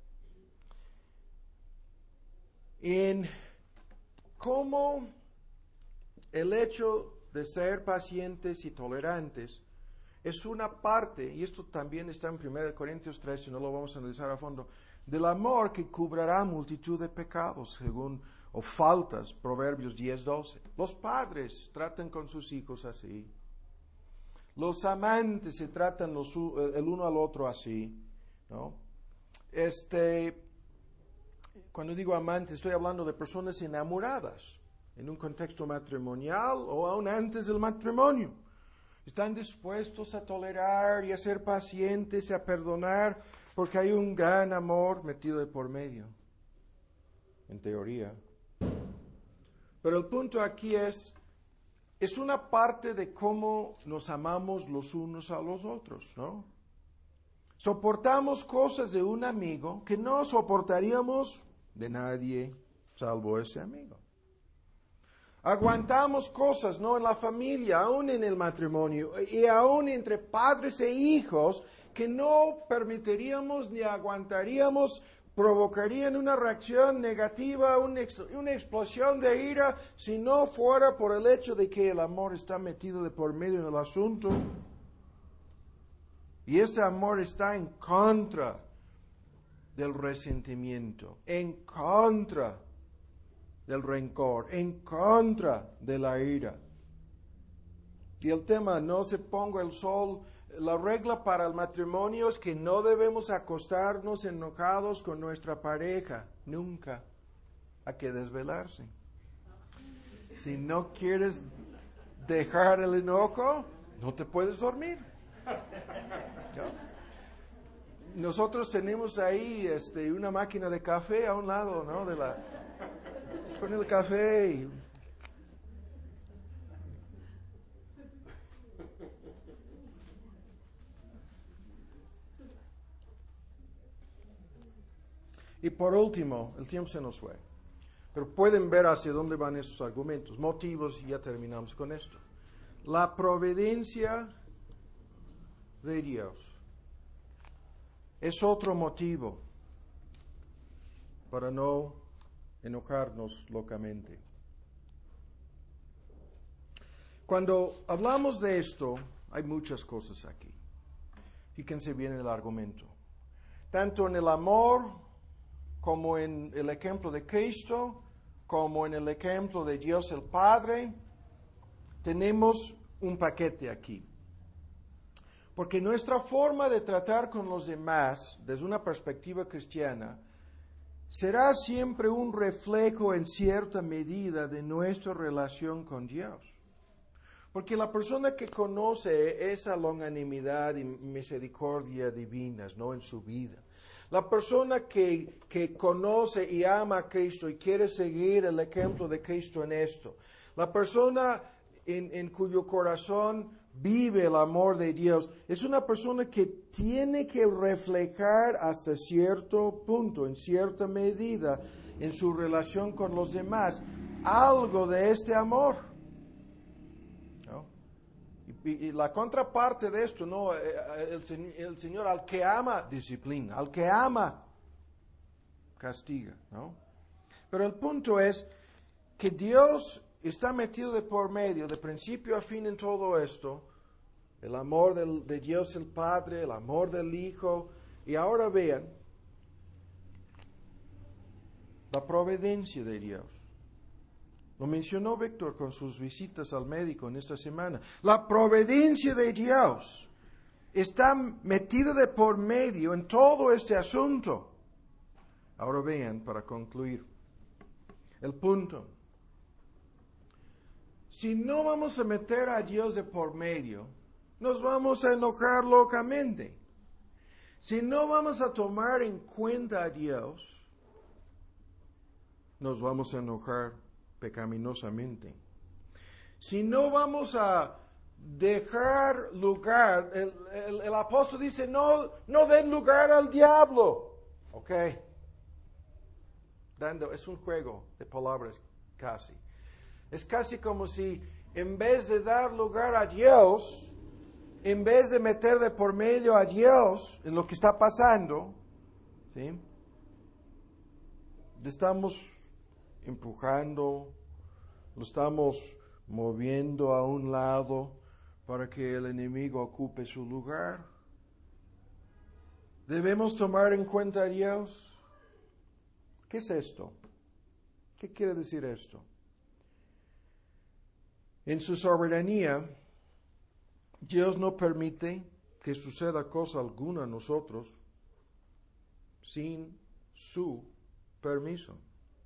Speaker 1: en cómo el hecho de ser pacientes y tolerantes es una parte, y esto también está en primera Corintios tres, y no lo vamos a analizar a fondo, del amor que cubrará multitud de pecados, según, o faltas, Proverbios diez, doce. Los padres tratan con sus hijos así. Los amantes se tratan los, el uno al otro así, ¿no? Este... Cuando digo amantes, estoy hablando de personas enamoradas, en un contexto matrimonial o aún antes del matrimonio. Están dispuestos a tolerar y a ser pacientes y a perdonar porque hay un gran amor metido de por medio, en teoría. Pero el punto aquí es, es una parte de cómo nos amamos los unos a los otros, ¿no? Soportamos cosas de un amigo que no soportaríamos de nadie salvo ese amigo. Aguantamos cosas, ¿no? En la familia, aún en el matrimonio, y aún entre padres e hijos, que no permitiríamos ni aguantaríamos, provocarían una reacción negativa, una, ex- una explosión de ira, si no fuera por el hecho de que el amor está metido de por medio en el asunto. Y este amor está en contra del resentimiento, en contra del rencor, en contra de la ira. Y el tema, no se ponga el sol, la regla para el matrimonio es que no debemos acostarnos enojados con nuestra pareja, nunca. Hay que desvelarse. Si no quieres dejar el enojo, no te puedes dormir. ¿No? Nosotros tenemos ahí este, una máquina de café a un lado, ¿no? De la, con el café. Y, y por último, el tiempo se nos fue. Pero pueden ver hacia dónde van esos argumentos, motivos, y ya terminamos con esto. La providencia de Dios es otro motivo para no enojarnos locamente. Cuando hablamos de esto, hay muchas cosas aquí. Fíjense bien el argumento. Tanto en el amor, como en el ejemplo de Cristo, como en el ejemplo de Dios el Padre, tenemos un paquete aquí. Porque nuestra forma de tratar con los demás, desde una perspectiva cristiana, será siempre un reflejo en cierta medida de nuestra relación con Dios. Porque la persona que conoce esa longanimidad y misericordia divinas, ¿no?, en su vida, la persona que, que conoce y ama a Cristo y quiere seguir el ejemplo de Cristo en esto, la persona en, en cuyo corazón vive el amor de Dios, es una persona que tiene que reflejar hasta cierto punto, en cierta medida, en su relación con los demás, algo de este amor. ¿No? Y, y la contraparte de esto, ¿no? El, el Señor al que ama, disciplina, al que ama, castiga, ¿no? Pero el punto es que Dios está metido de por medio, de principio a fin en todo esto, el amor del, de Dios el Padre, el amor del Hijo. Y ahora vean la providencia de Dios. Lo mencionó Víctor con sus visitas al médico en esta semana. La providencia de Dios está metida de por medio en todo este asunto. Ahora vean, para concluir, el punto. Si no vamos a meter a Dios de por medio, nos vamos a enojar locamente. Si no vamos a tomar en cuenta a Dios, nos vamos a enojar pecaminosamente. Si no vamos a dejar lugar, el, el, el apóstol dice, no, no den lugar al diablo. Ok. Dando, es un juego de palabras casi. Es casi como si en vez de dar lugar a Dios, en vez de meter de por medio a Dios en lo que está pasando, ¿sí? Le estamos empujando, lo estamos moviendo a un lado para que el enemigo ocupe su lugar. ¿Debemos tomar en cuenta a Dios? ¿Qué es esto? ¿Qué quiere decir esto? En su soberanía, Dios no permite que suceda cosa alguna a nosotros sin su permiso.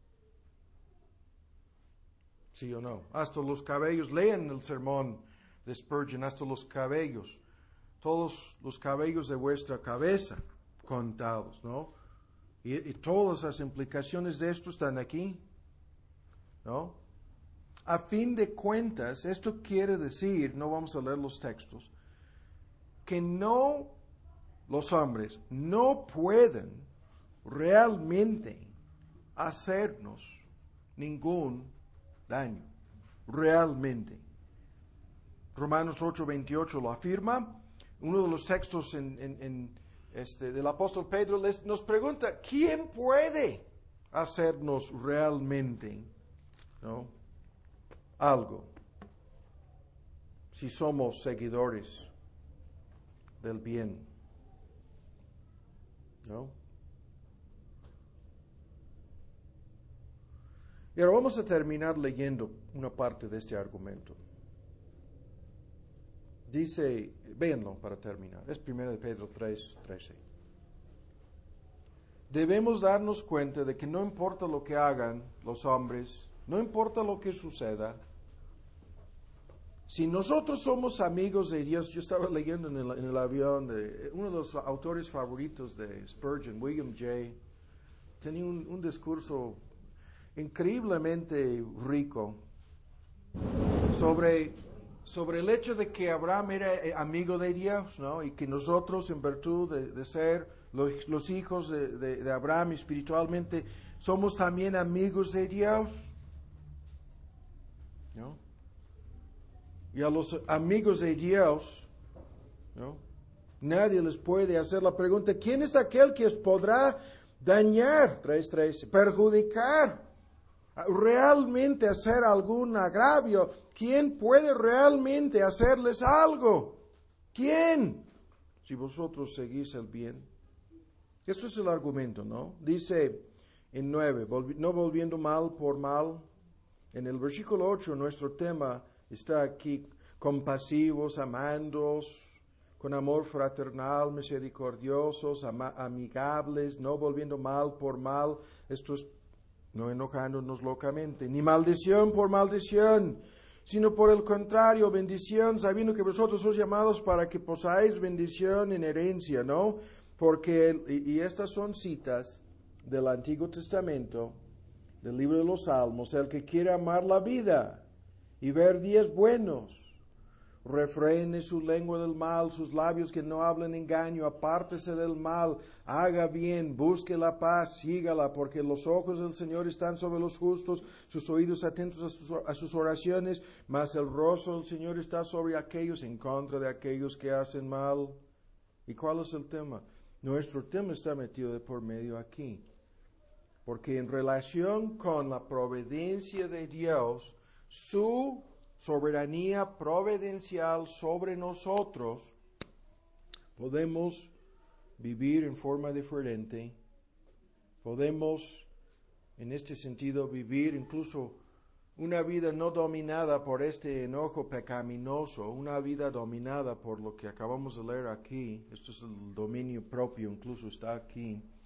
Speaker 1: ¿Sí o no? Hasta los cabellos, lean el sermón de Spurgeon, hasta los cabellos, todos los cabellos de vuestra cabeza contados, ¿no? Y, y todas las implicaciones de esto están aquí, ¿no? A fin de cuentas, esto quiere decir, no vamos a leer los textos, que no, los hombres no pueden realmente hacernos ningún daño, realmente. Romanos ocho veintiocho lo afirma. Uno de los textos en, en, en este, del apóstol Pedro les, nos pregunta, ¿quién puede hacernos realmente, ¿no?, algo si somos seguidores del bien? ¿No? Y ahora vamos a terminar leyendo una parte de este argumento. Dice, véanlo para terminar, es primero de Pedro tres, trece. Debemos darnos cuenta de que no importa lo que hagan los hombres, no importa lo que suceda, si nosotros somos amigos de Dios. Yo estaba leyendo en el, en el avión de uno de los autores favoritos de Spurgeon, William Jay, tenía un, un discurso increíblemente rico sobre, sobre el hecho de que Abraham era amigo de Dios, ¿no? Y que nosotros, en virtud de, de ser los, los hijos de, de, de Abraham espiritualmente, somos también amigos de Dios, ¿no? Y a los amigos de Dios, ¿no?, nadie les puede hacer la pregunta, ¿quién es aquel que os podrá dañar, tres trece, perjudicar, realmente hacer algún agravio? ¿Quién puede realmente hacerles algo? ¿Quién? Si vosotros seguís el bien. Esto es el argumento, ¿no? Dice en nueve, no volviendo mal por mal. En el versículo ocho, nuestro tema está aquí: compasivos, amándoos, con amor fraternal, misericordiosos, ama- amigables, no volviendo mal por mal. Esto es no enojándonos locamente, ni maldición por maldición, sino por el contrario, bendición, sabiendo que vosotros sois llamados para que poseáis bendición en herencia, ¿no? Porque, y, y estas son citas del Antiguo Testamento, del libro de los Salmos: el que quiere amar la vida y ver días buenos, refrene su lengua del mal, sus labios que no hablen engaño, apártese del mal, haga bien, busque la paz, sígala, porque los ojos del Señor están sobre los justos, sus oídos atentos a sus, a sus oraciones, mas el rostro del Señor está sobre aquellos, en contra de aquellos que hacen mal. ¿Y cuál es el tema? Nuestro tema está metido de por medio aquí, porque en relación con la providencia de Dios, su soberanía providencial sobre nosotros, podemos vivir en forma diferente, podemos en este sentido vivir incluso una vida no dominada por este enojo pecaminoso, una vida dominada por lo que acabamos de leer aquí. Esto es el dominio propio, incluso está aquí.